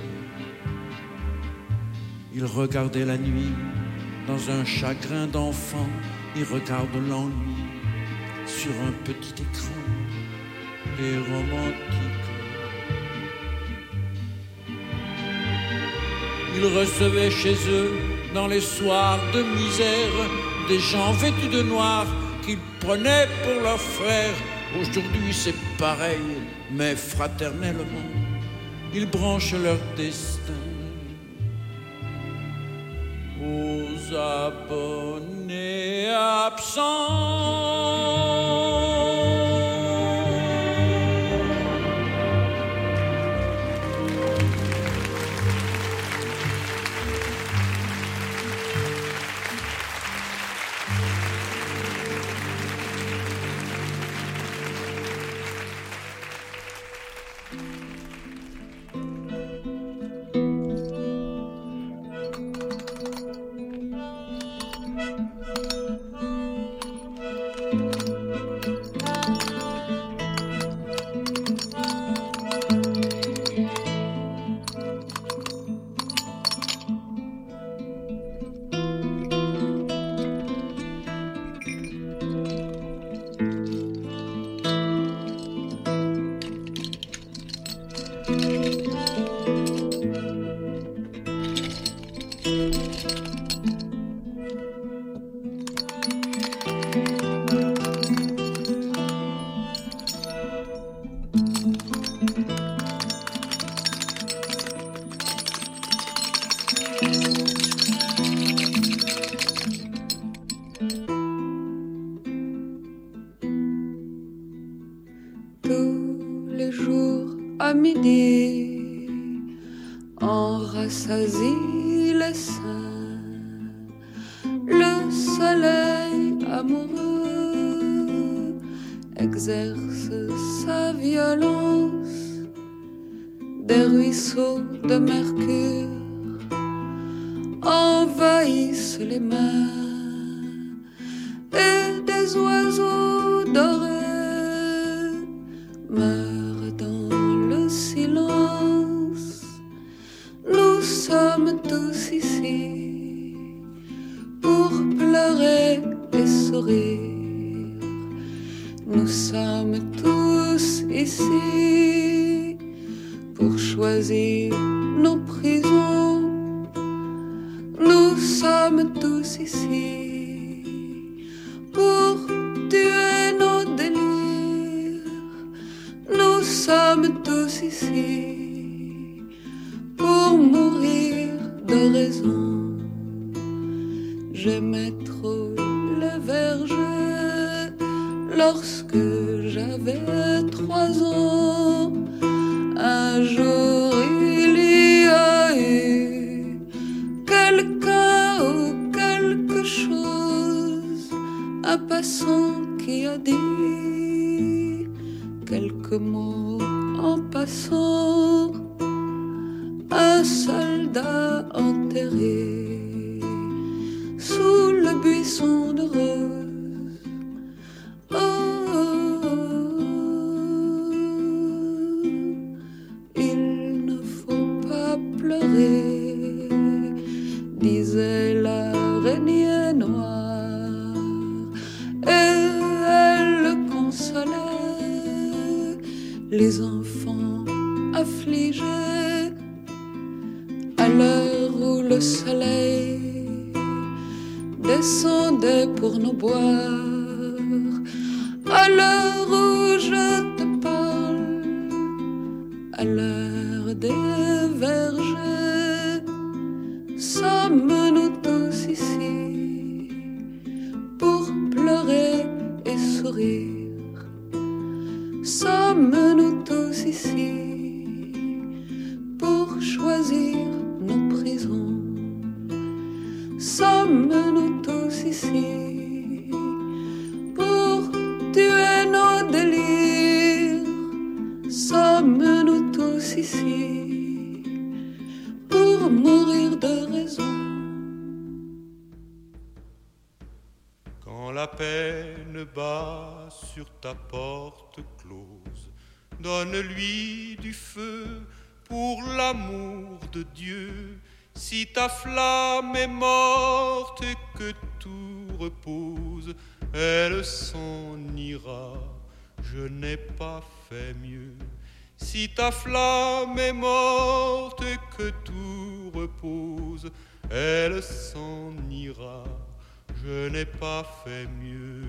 ils regardaient la nuit dans un chagrin d'enfant, ils regardent l'ennui sur un petit écran. Les romantiques, ils recevaient chez eux dans les soirs de misère des gens vêtus de noir qu'ils prenaient pour leurs frères. Aujourd'hui c'est pareil, mais fraternellement, ils branchent leur destin aux abonnés absents. On rassasie le sein, le soleil amoureux exerce sa violence, des ruisseaux de mercure envahissent les mains et des oiseaux dorés meurent dans le silence. Nous sommes tous ici pour pleurer et sourire. Nous sommes tous ici pour choisir nos prisons. Nous sommes tous ici pour tuer nos délires. Nous sommes tous ici pour mourir de raison. J'aimais trop le verger lorsque j'avais trois ans. Un jour il y a eu quelqu'un ou quelque chose, un passant qui a dit quelques mots en passant. Un soldat enterré sous le buisson de roses. Oh, oh, oh, il ne faut pas pleurer, disait l'araignée noire, et elle le consolait les enfants affligés. À l'heure où le soleil descendait pour nous boire, à l'heure où je te parle, à l'heure des vergers, sommes-nous tous ici pour pleurer et sourire. Sommes-nous tous ici pour choisir nos prisons. Sommes-nous tous ici pour tuer nos délires. Sommes-nous tous ici pour mourir de raison. Quand la peine bat sur ta porte close, donne-lui du feu pour l'amour de Dieu. Si ta flamme est morte et que tout repose, elle s'en ira, je n'ai pas fait mieux. Si ta flamme est morte et que tout repose, elle s'en ira, je n'ai pas fait mieux.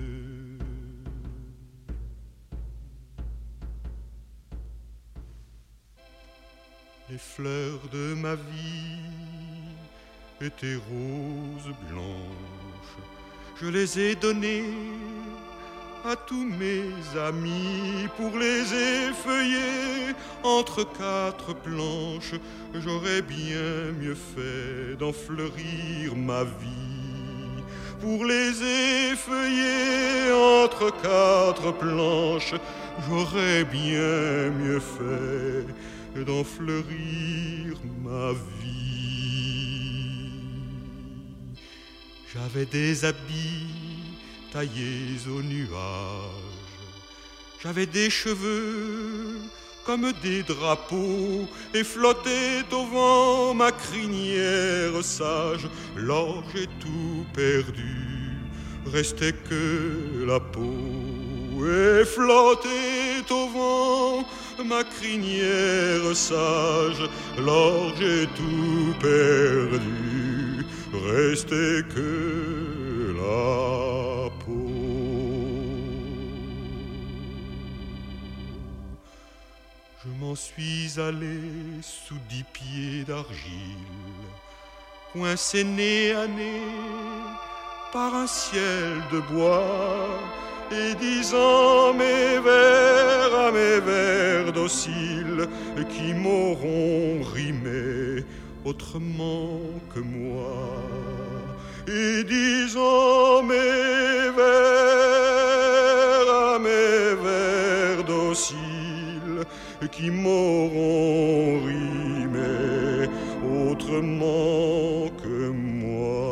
Les fleurs de ma vie étaient roses blanches, je les ai données à tous mes amis pour les effeuiller entre quatre planches. J'aurais bien mieux fait d'en fleurir ma vie pour les effeuiller entre quatre planches. J'aurais bien mieux fait d'en fleurir ma vie. J'avais des habits taillés au nuage, j'avais des cheveux comme des drapeaux et flottait au vent ma crinière sage. Lors j'ai tout perdu, restait que la peau et flottait au vent ma crinière sage. Lors j'ai tout perdu, restait que la peau. Je m'en suis allé sous dix pieds d'argile, coincé nez à nez par un ciel de bois, et disant mes vers à mes vers dociles qui m'auront rimé autrement que moi, et disant mes vers à mes vers dociles qui m'auront rimé autrement que moi.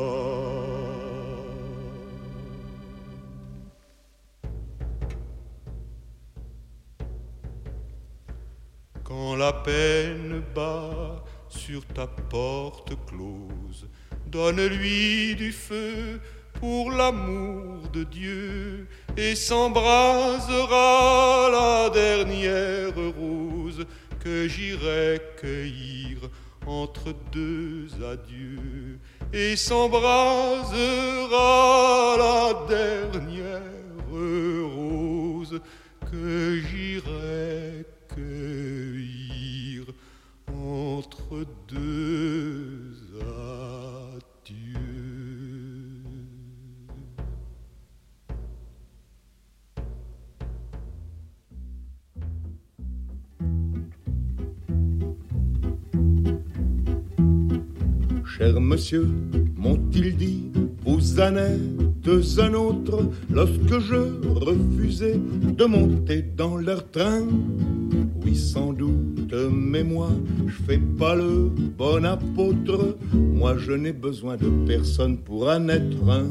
Quand la peine bat sur ta porte close, donne-lui du feu pour l'amour de Dieu, et s'embrasera la dernière rose que j'irai cueillir entre deux adieux, et s'embrasera la dernière rose que j'irai cueillir entre deux adieux. Cher monsieur, m'ont-ils dit, vous en êtes un autre, lorsque je refusais de monter dans leur train? Oui, sans doute, mais moi, je fais pas le bon apôtre. Moi, je n'ai besoin de personne pour en être un.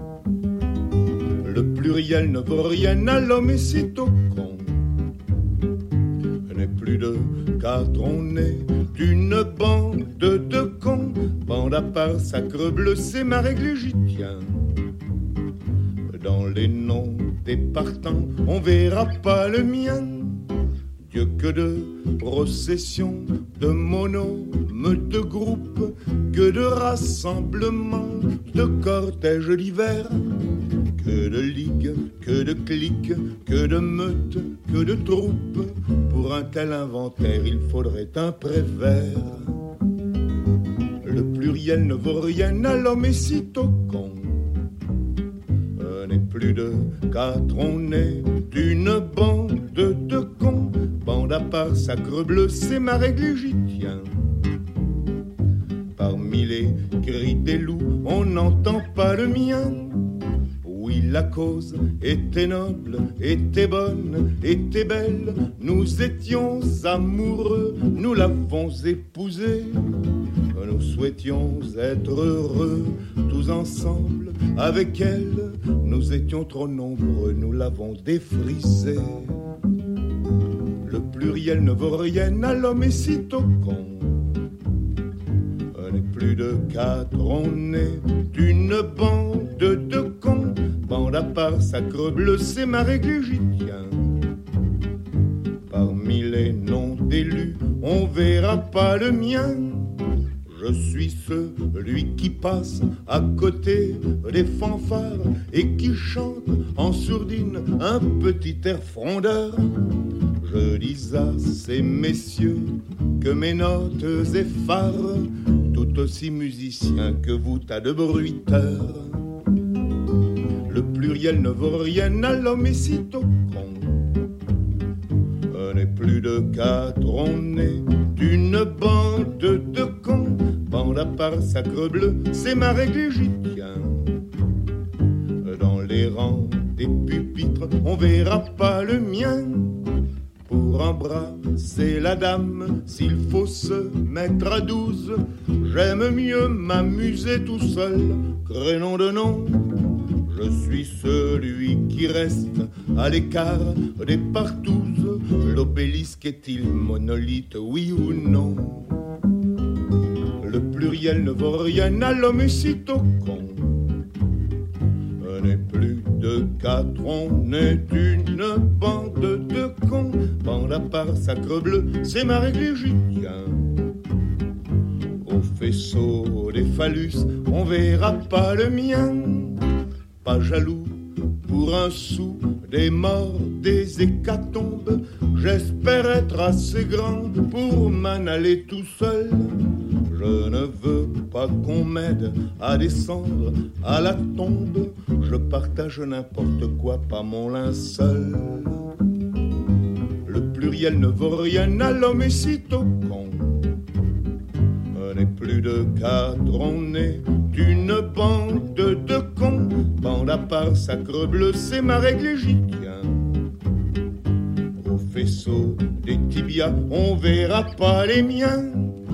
Le pluriel ne vaut rien à l'homme et sitôt con. N'est plus de quatre, on est une bande de cons. Bande à part, sacre bleu, c'est ma règle et j'y tiens. Dans les noms des partants, on verra pas le mien. Dieu que de processions, de monômes, de groupes, que de rassemblements, de cortèges d'hiver, que de ligues, que de cliques, que de meutes, que de troupes. Pour un tel inventaire, il faudrait un prévert. Le pluriel ne vaut rien à l'homme et sitôt con. On n'est plus de quatre, on est une bande de cons. Bande à part, sacre bleu, c'est ma règle et j'y tiens. Parmi les cris des loups, on n'entend pas le mien. Oui, la cause était noble, était bonne, était belle. Nous étions amoureux, nous l'avons épousée. Nous souhaitions être heureux, tous ensemble, avec elle. Nous étions trop nombreux, nous l'avons défrisée. Le pluriel ne vaut rien à l'homme et sitôt con. On n'est plus de quatre, on est une bande de cons. Bande à part, sacre bleu, c'est ma règle et j'y tiens. Parmi les noms d'élus, on verra pas le mien. Je suis celui qui passe à côté des fanfares et qui chante en sourdine un petit air frondeur. Je dis à ces messieurs que mes notes effarent, tout aussi musiciens que vous, tas de bruiteurs. Le pluriel ne vaut rien à l'homme et sitôt con. On n'est plus de quatre, on est une bande de cons. Bande à part sacre bleu, c'est ma règle, j'y tiens. Dans les rangs des pupitres, on verra pas le mien. Pour embrasser la dame, s'il faut se mettre à douze, j'aime mieux m'amuser tout seul, crénom de nom. Je suis celui qui reste à l'écart des partouzes. L'obélisque est-il monolithe, oui ou non? Le pluriel ne vaut rien à l'homme et sitôt con. On n'est plus de quatre, on est une bande de cons. Bande à part sacre bleu, c'est ma règle et j'y tiens. Au faisceau des phallus, on verra pas le mien. Pas jaloux pour un sou des morts, des hécatombes. J'espère être assez grand pour m'en aller tout seul. Je ne veux pas qu'on m'aide à descendre à la tombe. Je partage n'importe quoi, pas mon linceul. Le pluriel ne vaut rien à l'homme et sitôt con. On n'est plus de quatre, on est une bande de cons. Bande à part sacre bleu, c'est ma règle et j'y tiens. Au faisceau des tibias, on verra pas les miens.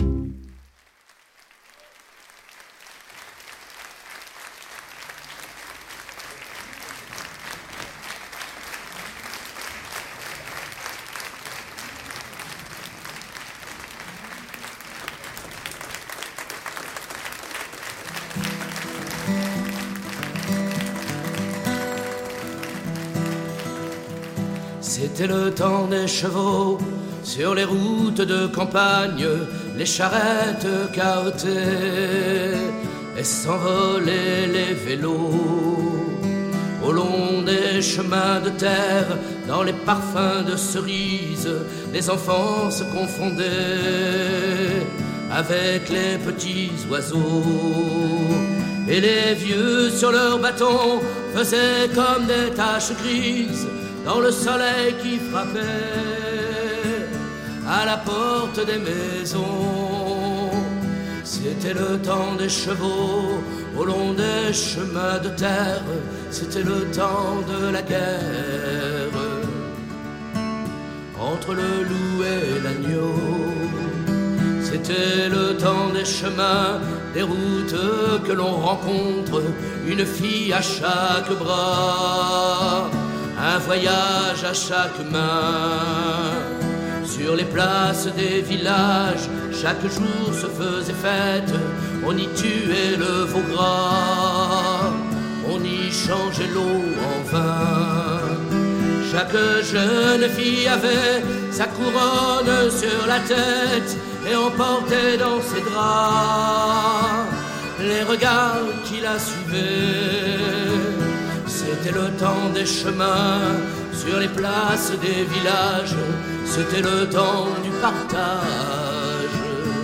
C'était le temps des chevaux sur les routes de campagne, les charrettes cahotées et s'envolaient les vélos au long des chemins de terre. Dans les parfums de cerises, les enfants se confondaient avec les petits oiseaux. Et les vieux sur leurs bâtons faisaient comme des taches grises dans le soleil qui frappait à la porte des maisons. C'était le temps des chevaux au long des chemins de terre. C'était le temps de la guerre entre le loup et l'agneau. C'était le temps des chemins, des routes que l'on rencontre, une fille à chaque bras, un voyage à chaque main. Sur les places des villages, chaque jour se faisait fête. On y tuait le veau gras, on y changeait l'eau en vin. Chaque jeune fille avait sa couronne sur la tête et emportait dans ses draps les regards qui la suivaient. C'était le temps des chemins sur les places des villages. C'était le temps du partage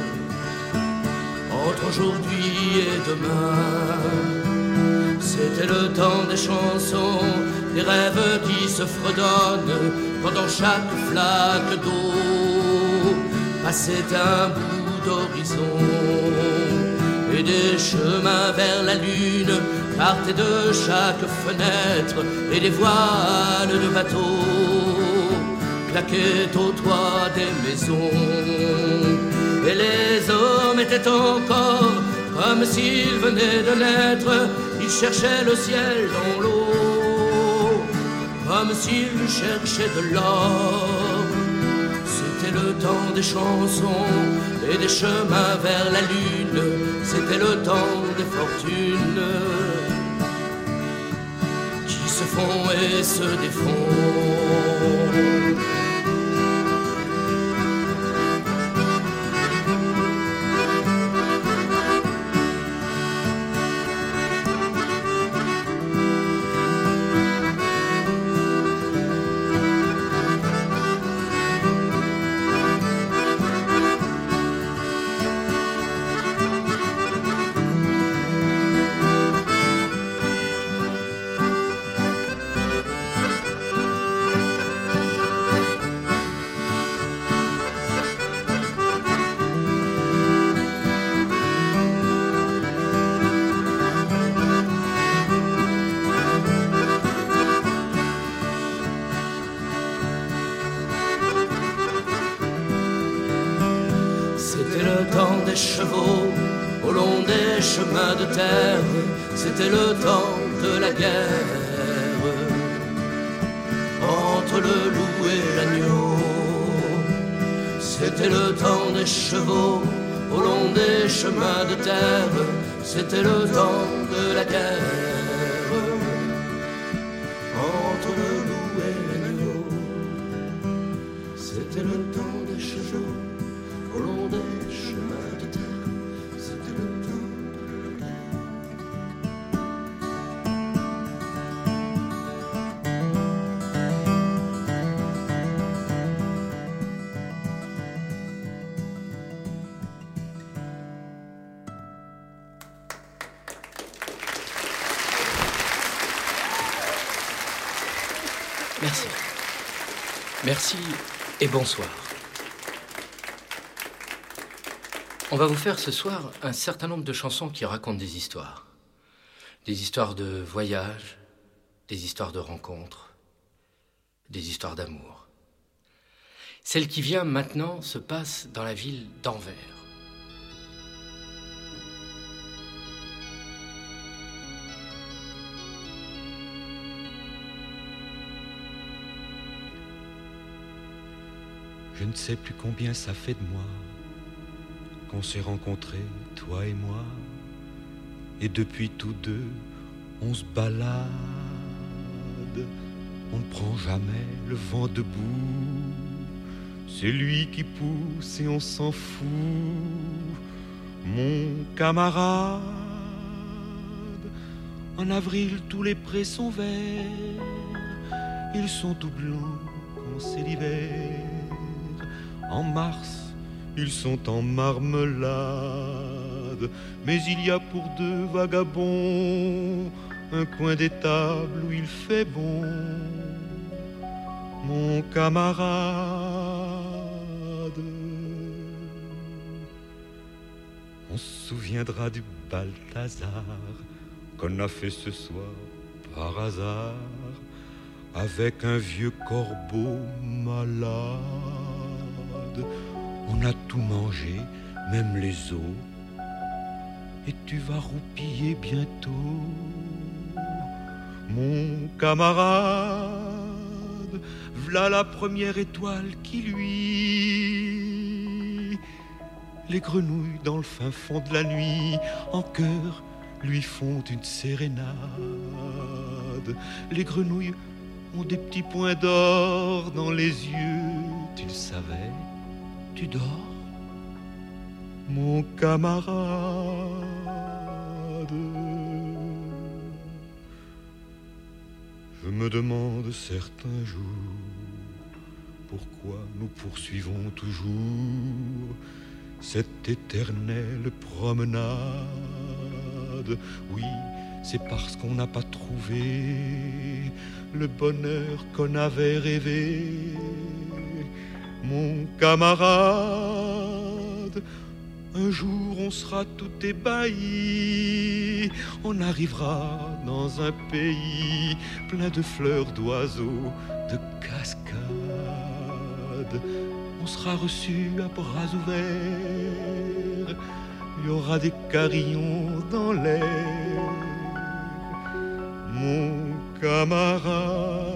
entre aujourd'hui et demain. C'était le temps des chansons, des rêves qui se fredonnent quand dans chaque flaque d'eau passait un bout d'horizon. Et des chemins vers la lune partaient de chaque fenêtre, et des voiles de bateaux claquaient au toit des maisons. Et les hommes étaient encore comme s'ils venaient de naître. Ils cherchaient le ciel dans l'eau, comme s'ils cherchaient de l'or. C'était le temps des chansons et des chemins vers la lune. C'était le temps des fortunes qui se font et se défont. le temps des chevaux au long des chemins de terre, c'était le temps de la guerre entre le loup et l'agneau. C'était le temps des chevaux au long des chemins de terre, c'était le temps de la guerre entre le loup et l'agneau. C'était le temps des chevaux au long des chemins de terre, c'était le temps de la guerre. Merci. Merci et bonsoir. On va vous faire ce soir un certain nombre de chansons qui racontent des histoires. Des histoires de voyage, des histoires de rencontres, des histoires d'amour. Celle qui vient maintenant se passe dans la ville d'Anvers. Je ne sais plus combien ça fait de mois qu'on s'est rencontrés, toi et moi. Et depuis tous deux, on se balade. On ne prend jamais le vent debout. C'est lui qui pousse et on s'en fout. Mon camarade, en avril tous les prés sont verts. Ils sont tout blancs quand c'est l'hiver. En mars, ils sont en marmelade. Mais il y a pour deux vagabonds un coin d'étable où il fait bon. Mon camarade, on se souviendra du Balthazar qu'on a fait ce soir par hasard avec un vieux corbeau malade. On a tout mangé, même les os, et tu vas roupiller bientôt. Mon camarade, v'là la première étoile qui luit. Les grenouilles dans le fin fond de la nuit, en chœur, lui font une sérénade. Les grenouilles ont des petits points d'or dans les yeux, tu le savais? Tu dors, mon camarade. Je me demande certains jours pourquoi nous poursuivons toujours cette éternelle promenade. Oui, c'est parce qu'on n'a pas trouvé le bonheur qu'on avait rêvé. Mon camarade, un jour on sera tout ébahi. On arrivera dans un pays plein de fleurs, d'oiseaux, de cascades. On sera reçu à bras ouverts. Il y aura des carillons dans l'air. Mon camarade,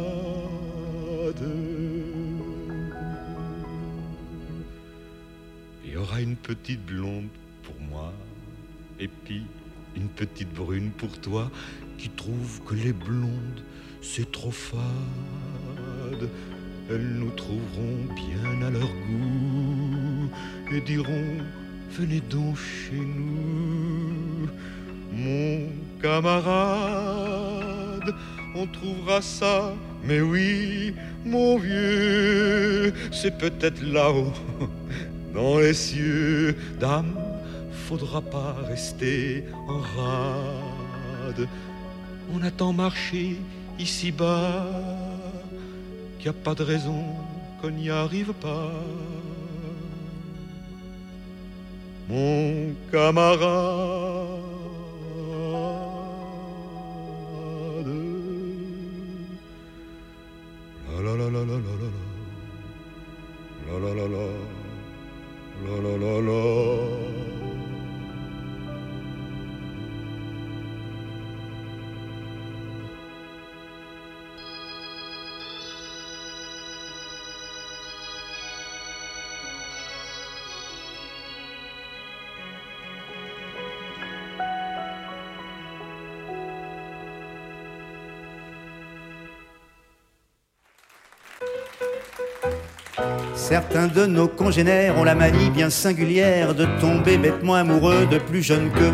il y aura une petite blonde pour moi, et puis une petite brune pour toi, qui trouve que les blondes c'est trop fade. Elles nous trouveront bien à leur goût et diront venez donc chez nous. Mon camarade, on trouvera ça, mais oui, mon vieux, c'est peut-être là-haut dans les cieux. Dame, faudra pas rester en rade. On a tant marché ici-bas qu'il n'y a pas de raison qu'on n'y arrive pas. Mon camarade, la la la la la la la la la la la la la la la. Certains de nos congénères ont la manie bien singulière de tomber bêtement amoureux de plus jeunes qu'eux.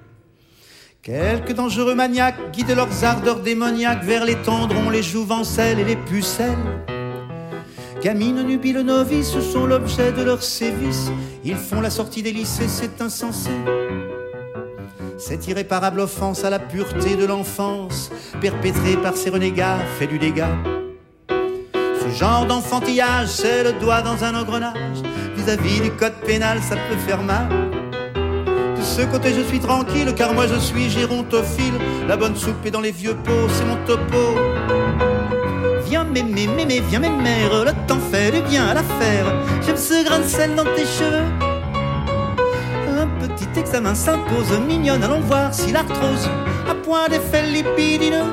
Quelques dangereux maniaques guident leurs ardeurs démoniaques vers les tendrons, les jouvencelles et les pucelles. Gamines nubiles novices sont l'objet de leurs sévices. Ils font la sortie des lycées, c'est insensé. Cette irréparable offense à la pureté de l'enfance, perpétrée par ces renégats, fait du dégât. Ce genre d'enfantillage, c'est le doigt dans un engrenage. Vis-à-vis du code pénal, ça peut faire mal. De ce côté, je suis tranquille, car moi je suis gérontophile. La bonne soupe est dans les vieux pots, c'est mon topo. Viens mémé, mémé, viens mémère, le temps fait du bien à l'affaire. J'aime ce grain de sel dans tes cheveux. Un petit examen s'impose, mignonne, allons voir si l'arthrose a point d'effet lipidineux.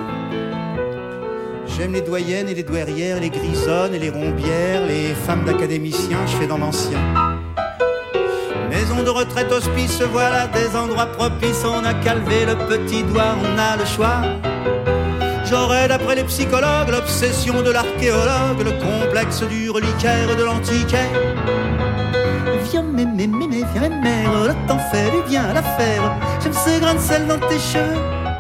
J'aime les doyennes et les douairières, les grisonnes et les rombières, les femmes d'académiciens, je fais dans l'ancien. Maison de retraite, hospice, voilà des endroits propices. On a qu'à lever le petit doigt, on a le choix. J'aurais d'après les psychologues l'obsession de l'archéologue, le complexe du reliquaire de l'antiquaire. Viens mémé, mémé, viens mémère, le temps fait du bien à l'affaire. J'aime ce grain de sel dans tes cheveux.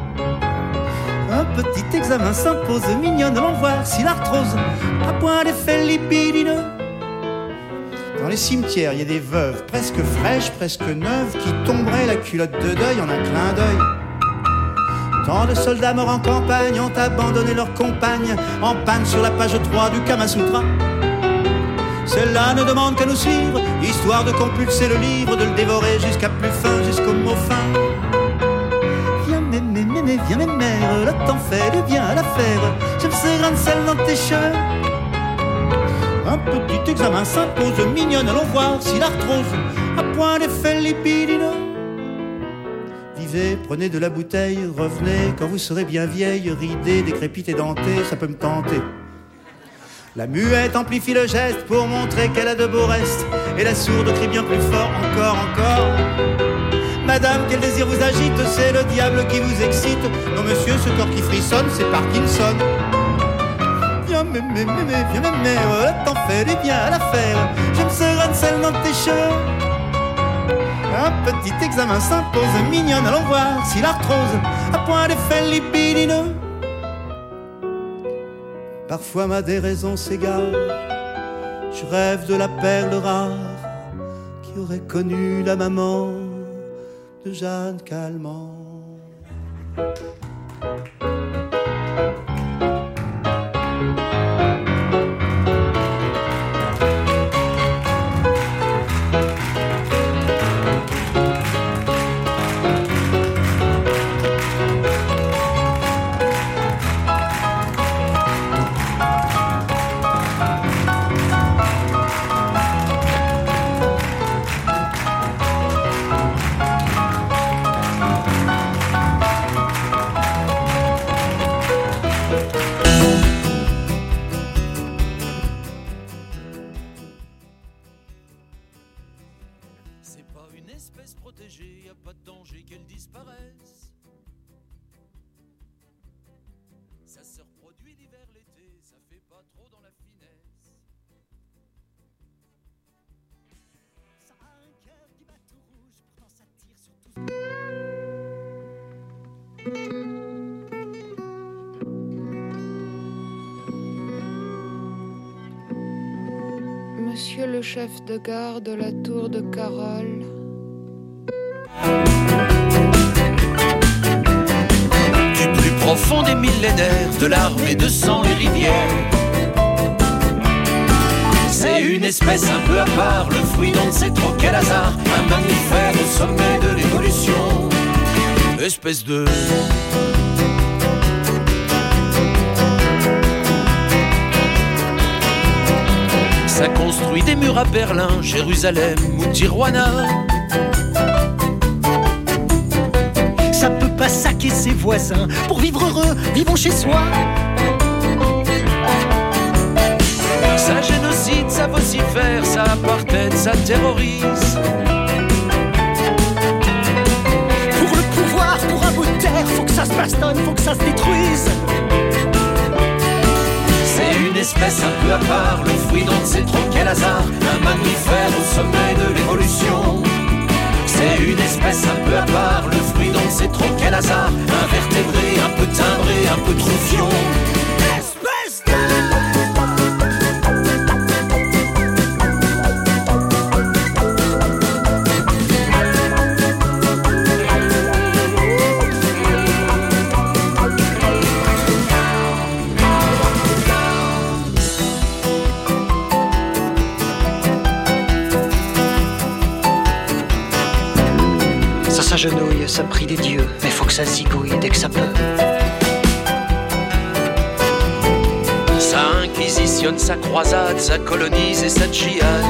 Un petit examen s'impose, mignonne, allons voir si l'arthrose a point d'effet lipidineux. Dans les cimetières, il y a des veuves presque fraîches, presque neuves, qui tomberaient la culotte de deuil en un clin d'œil. Tant de soldats morts en campagne ont abandonné leurs compagnes en panne sur la page trois du Kama Sutra. Celle-là ne demande qu'à nous suivre, histoire de compulser le livre, de le dévorer jusqu'à plus fin, jusqu'au mot fin. Viens mémé, mémé, viens mémère, le temps fait du bien à l'affaire. J'aime ce grain de sel dans tes cheveux. Un petit examen s'impose, mignonne, allons voir si l'arthrose a point d'effet lipidineux. Vivez, prenez de la bouteille, revenez quand vous serez bien vieille, ridée, décrépite et dentée, ça peut me tenter. La muette amplifie le geste pour montrer qu'elle a de beaux restes, et la sourde crie bien plus fort, encore, encore. Madame, quel désir vous agite, c'est le diable qui vous excite. Non monsieur, ce corps qui frissonne, c'est Parkinson. Viens mémé, mémé, viens mémé, le temps fait du bien à l'affaire. J'aime ce grain de sel dans tes cheveux. Un petit examen s'impose, mignonne, allons voir si l'arthrose a point d'effet lipidineux. Parfois ma déraison s'égare, je rêve de la perle rare qui aurait connu la maman de Jeanne Calment. Monsieur le chef de gare de la tour de Carole. Du plus profond des millénaires, de larmes et de sang et rivières, c'est une espèce un peu à part, le fruit d'on ne sait trop quel hasard, un mammifère au sommet de l'évolution, espèce de... Ça construit des murs à Berlin, Jérusalem ou Tijuana. Ça peut pas saquer ses voisins. Pour vivre heureux, vivons chez soi. Ça génocide, ça vocifère, ça apartheid, ça terrorise. Pour le pouvoir, pour un bout de terre, faut que ça se bastonne, faut que ça se détruise. C'est une espèce un peu à part, le fruit dont c'est trop quel hasard, un mammifère au sommet de l'évolution. C'est une espèce un peu à part, le fruit dont c'est trop quel hasard, un vertébré un peu timbré, un peu troufion. Espèce de... Ça s'agenouille, ça prie des dieux, mais faut que ça zigouille dès que ça peut. Ça inquisitionne, ça croisade, ça colonise et ça djihad.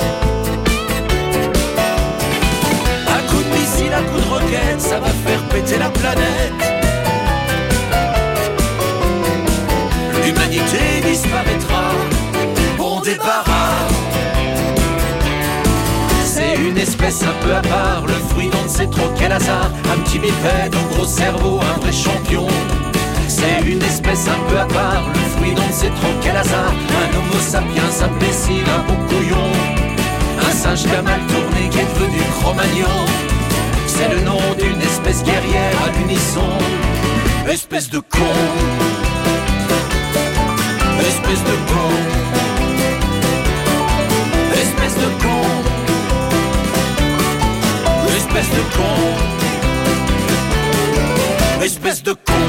À coup de missile, à coup de roquette, ça va faire péter la planète. L'humanité disparaîtra, on débarras. C'est une espèce un peu à part, le fruit dont c'est trop quel hasard, un petit bipède au gros cerveau, un vrai champion. C'est une espèce un peu à part, le fruit dont c'est trop quel hasard, un homo sapiens imbécile, un beau couillon, un singe qui a mal tourné qui est devenu Cro-Magnon. C'est le nom d'une espèce guerrière à l'unisson. Espèce de con, espèce de con, espèce de con, espèce de con, espèce de con.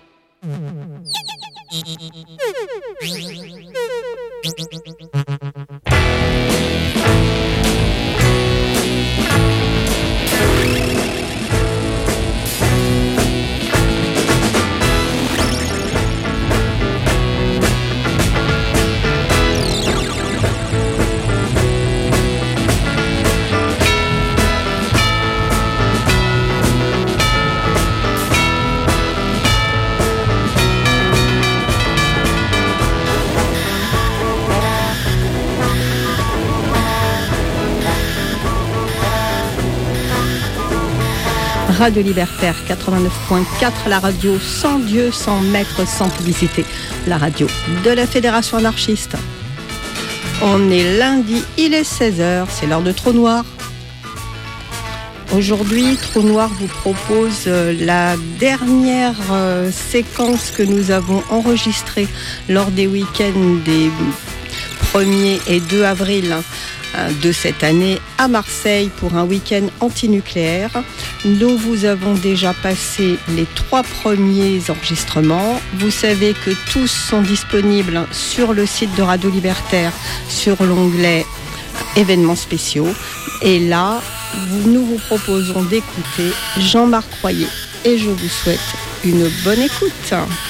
Radio Libertaire quatre-vingt-neuf point quatre, la radio sans Dieu, sans maître, sans publicité. La radio de la Fédération anarchiste. On est lundi, il est seize heures, c'est l'heure de Trou Noir. Aujourd'hui, Trou Noir vous propose la dernière séquence que nous avons enregistrée lors des week-ends des premier et deux avril de cette année à Marseille pour un week-end antinucléaire. Nous vous avons déjà passé les trois premiers enregistrements. Vous savez que tous sont disponibles sur le site de Radio Libertaire sur l'onglet événements spéciaux. Et là, nous vous proposons d'écouter Jean-Marc Royer et je vous souhaite une bonne écoute.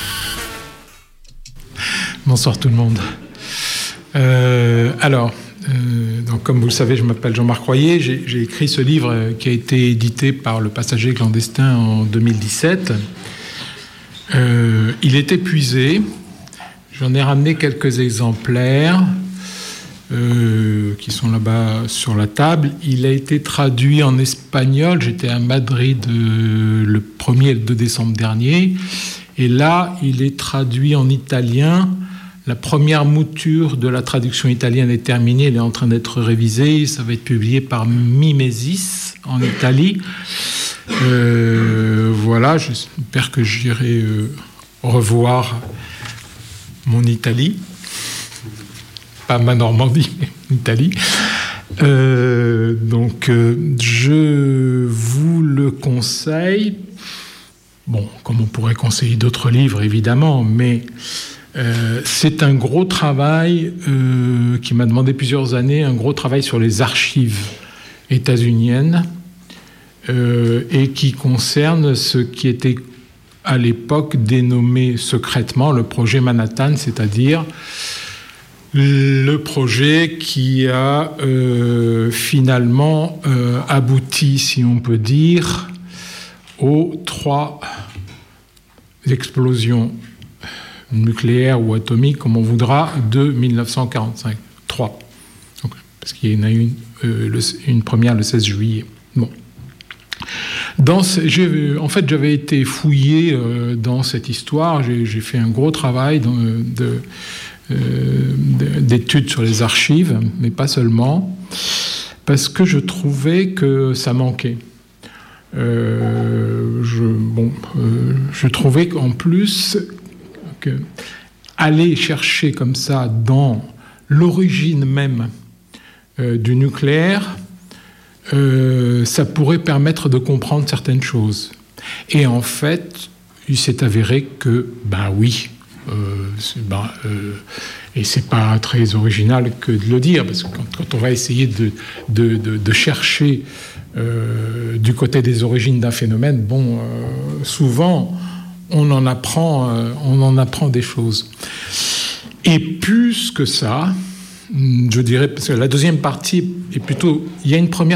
Bonsoir tout le monde. Euh, alors, Euh, donc, comme vous le savez, je m'appelle Jean-Marc Royer. J'ai, j'ai écrit ce livre qui a été édité par Le Passager clandestin en deux mille dix-sept. Euh, il est épuisé. J'en ai ramené quelques exemplaires euh, qui sont là-bas sur la table. Il a été traduit en espagnol. J'étais à Madrid euh, le premier et le deux décembre dernier. Et là, il est traduit en italien. La première mouture de la traduction italienne est terminée, elle est en train d'être révisée. Ça va être publié par Mimesis en Italie. Euh, voilà, j'espère que j'irai euh, revoir mon Italie. Pas ma Normandie, mais l'Italie. Euh, donc, euh, je vous le conseille. Bon, comme on pourrait conseiller d'autres livres, évidemment, mais... Euh, c'est un gros travail euh, qui m'a demandé plusieurs années, un gros travail sur les archives états-uniennes euh, et qui concerne ce qui était à l'époque dénommé secrètement le projet Manhattan, c'est-à-dire le projet qui a euh, finalement euh, abouti, si on peut dire, aux trois explosions nucléaire ou atomique, comme on voudra, de dix-neuf cent quarante-cinq. Trois. Donc, parce qu'il y en a une, euh, le, une première le seize juillet. Bon. Dans ce, j'ai, en fait, j'avais été fouillé euh, dans cette histoire. J'ai, j'ai fait un gros travail dans, de, euh, d'études sur les archives, mais pas seulement, parce que je trouvais que ça manquait. Euh, je, bon, euh, je trouvais qu'en plus, que aller chercher comme ça dans l'origine même euh, du nucléaire, euh, ça pourrait permettre de comprendre certaines choses. Et en fait, il s'est avéré que, ben oui, euh, c'est, ben, euh, et c'est pas très original que de le dire, parce que quand, quand on va essayer de, de, de, de chercher euh, du côté des origines d'un phénomène, bon, euh, souvent, on en apprend, euh, on en apprend des choses. Et plus que ça, je dirais, parce que la deuxième partie est plutôt, il y a une première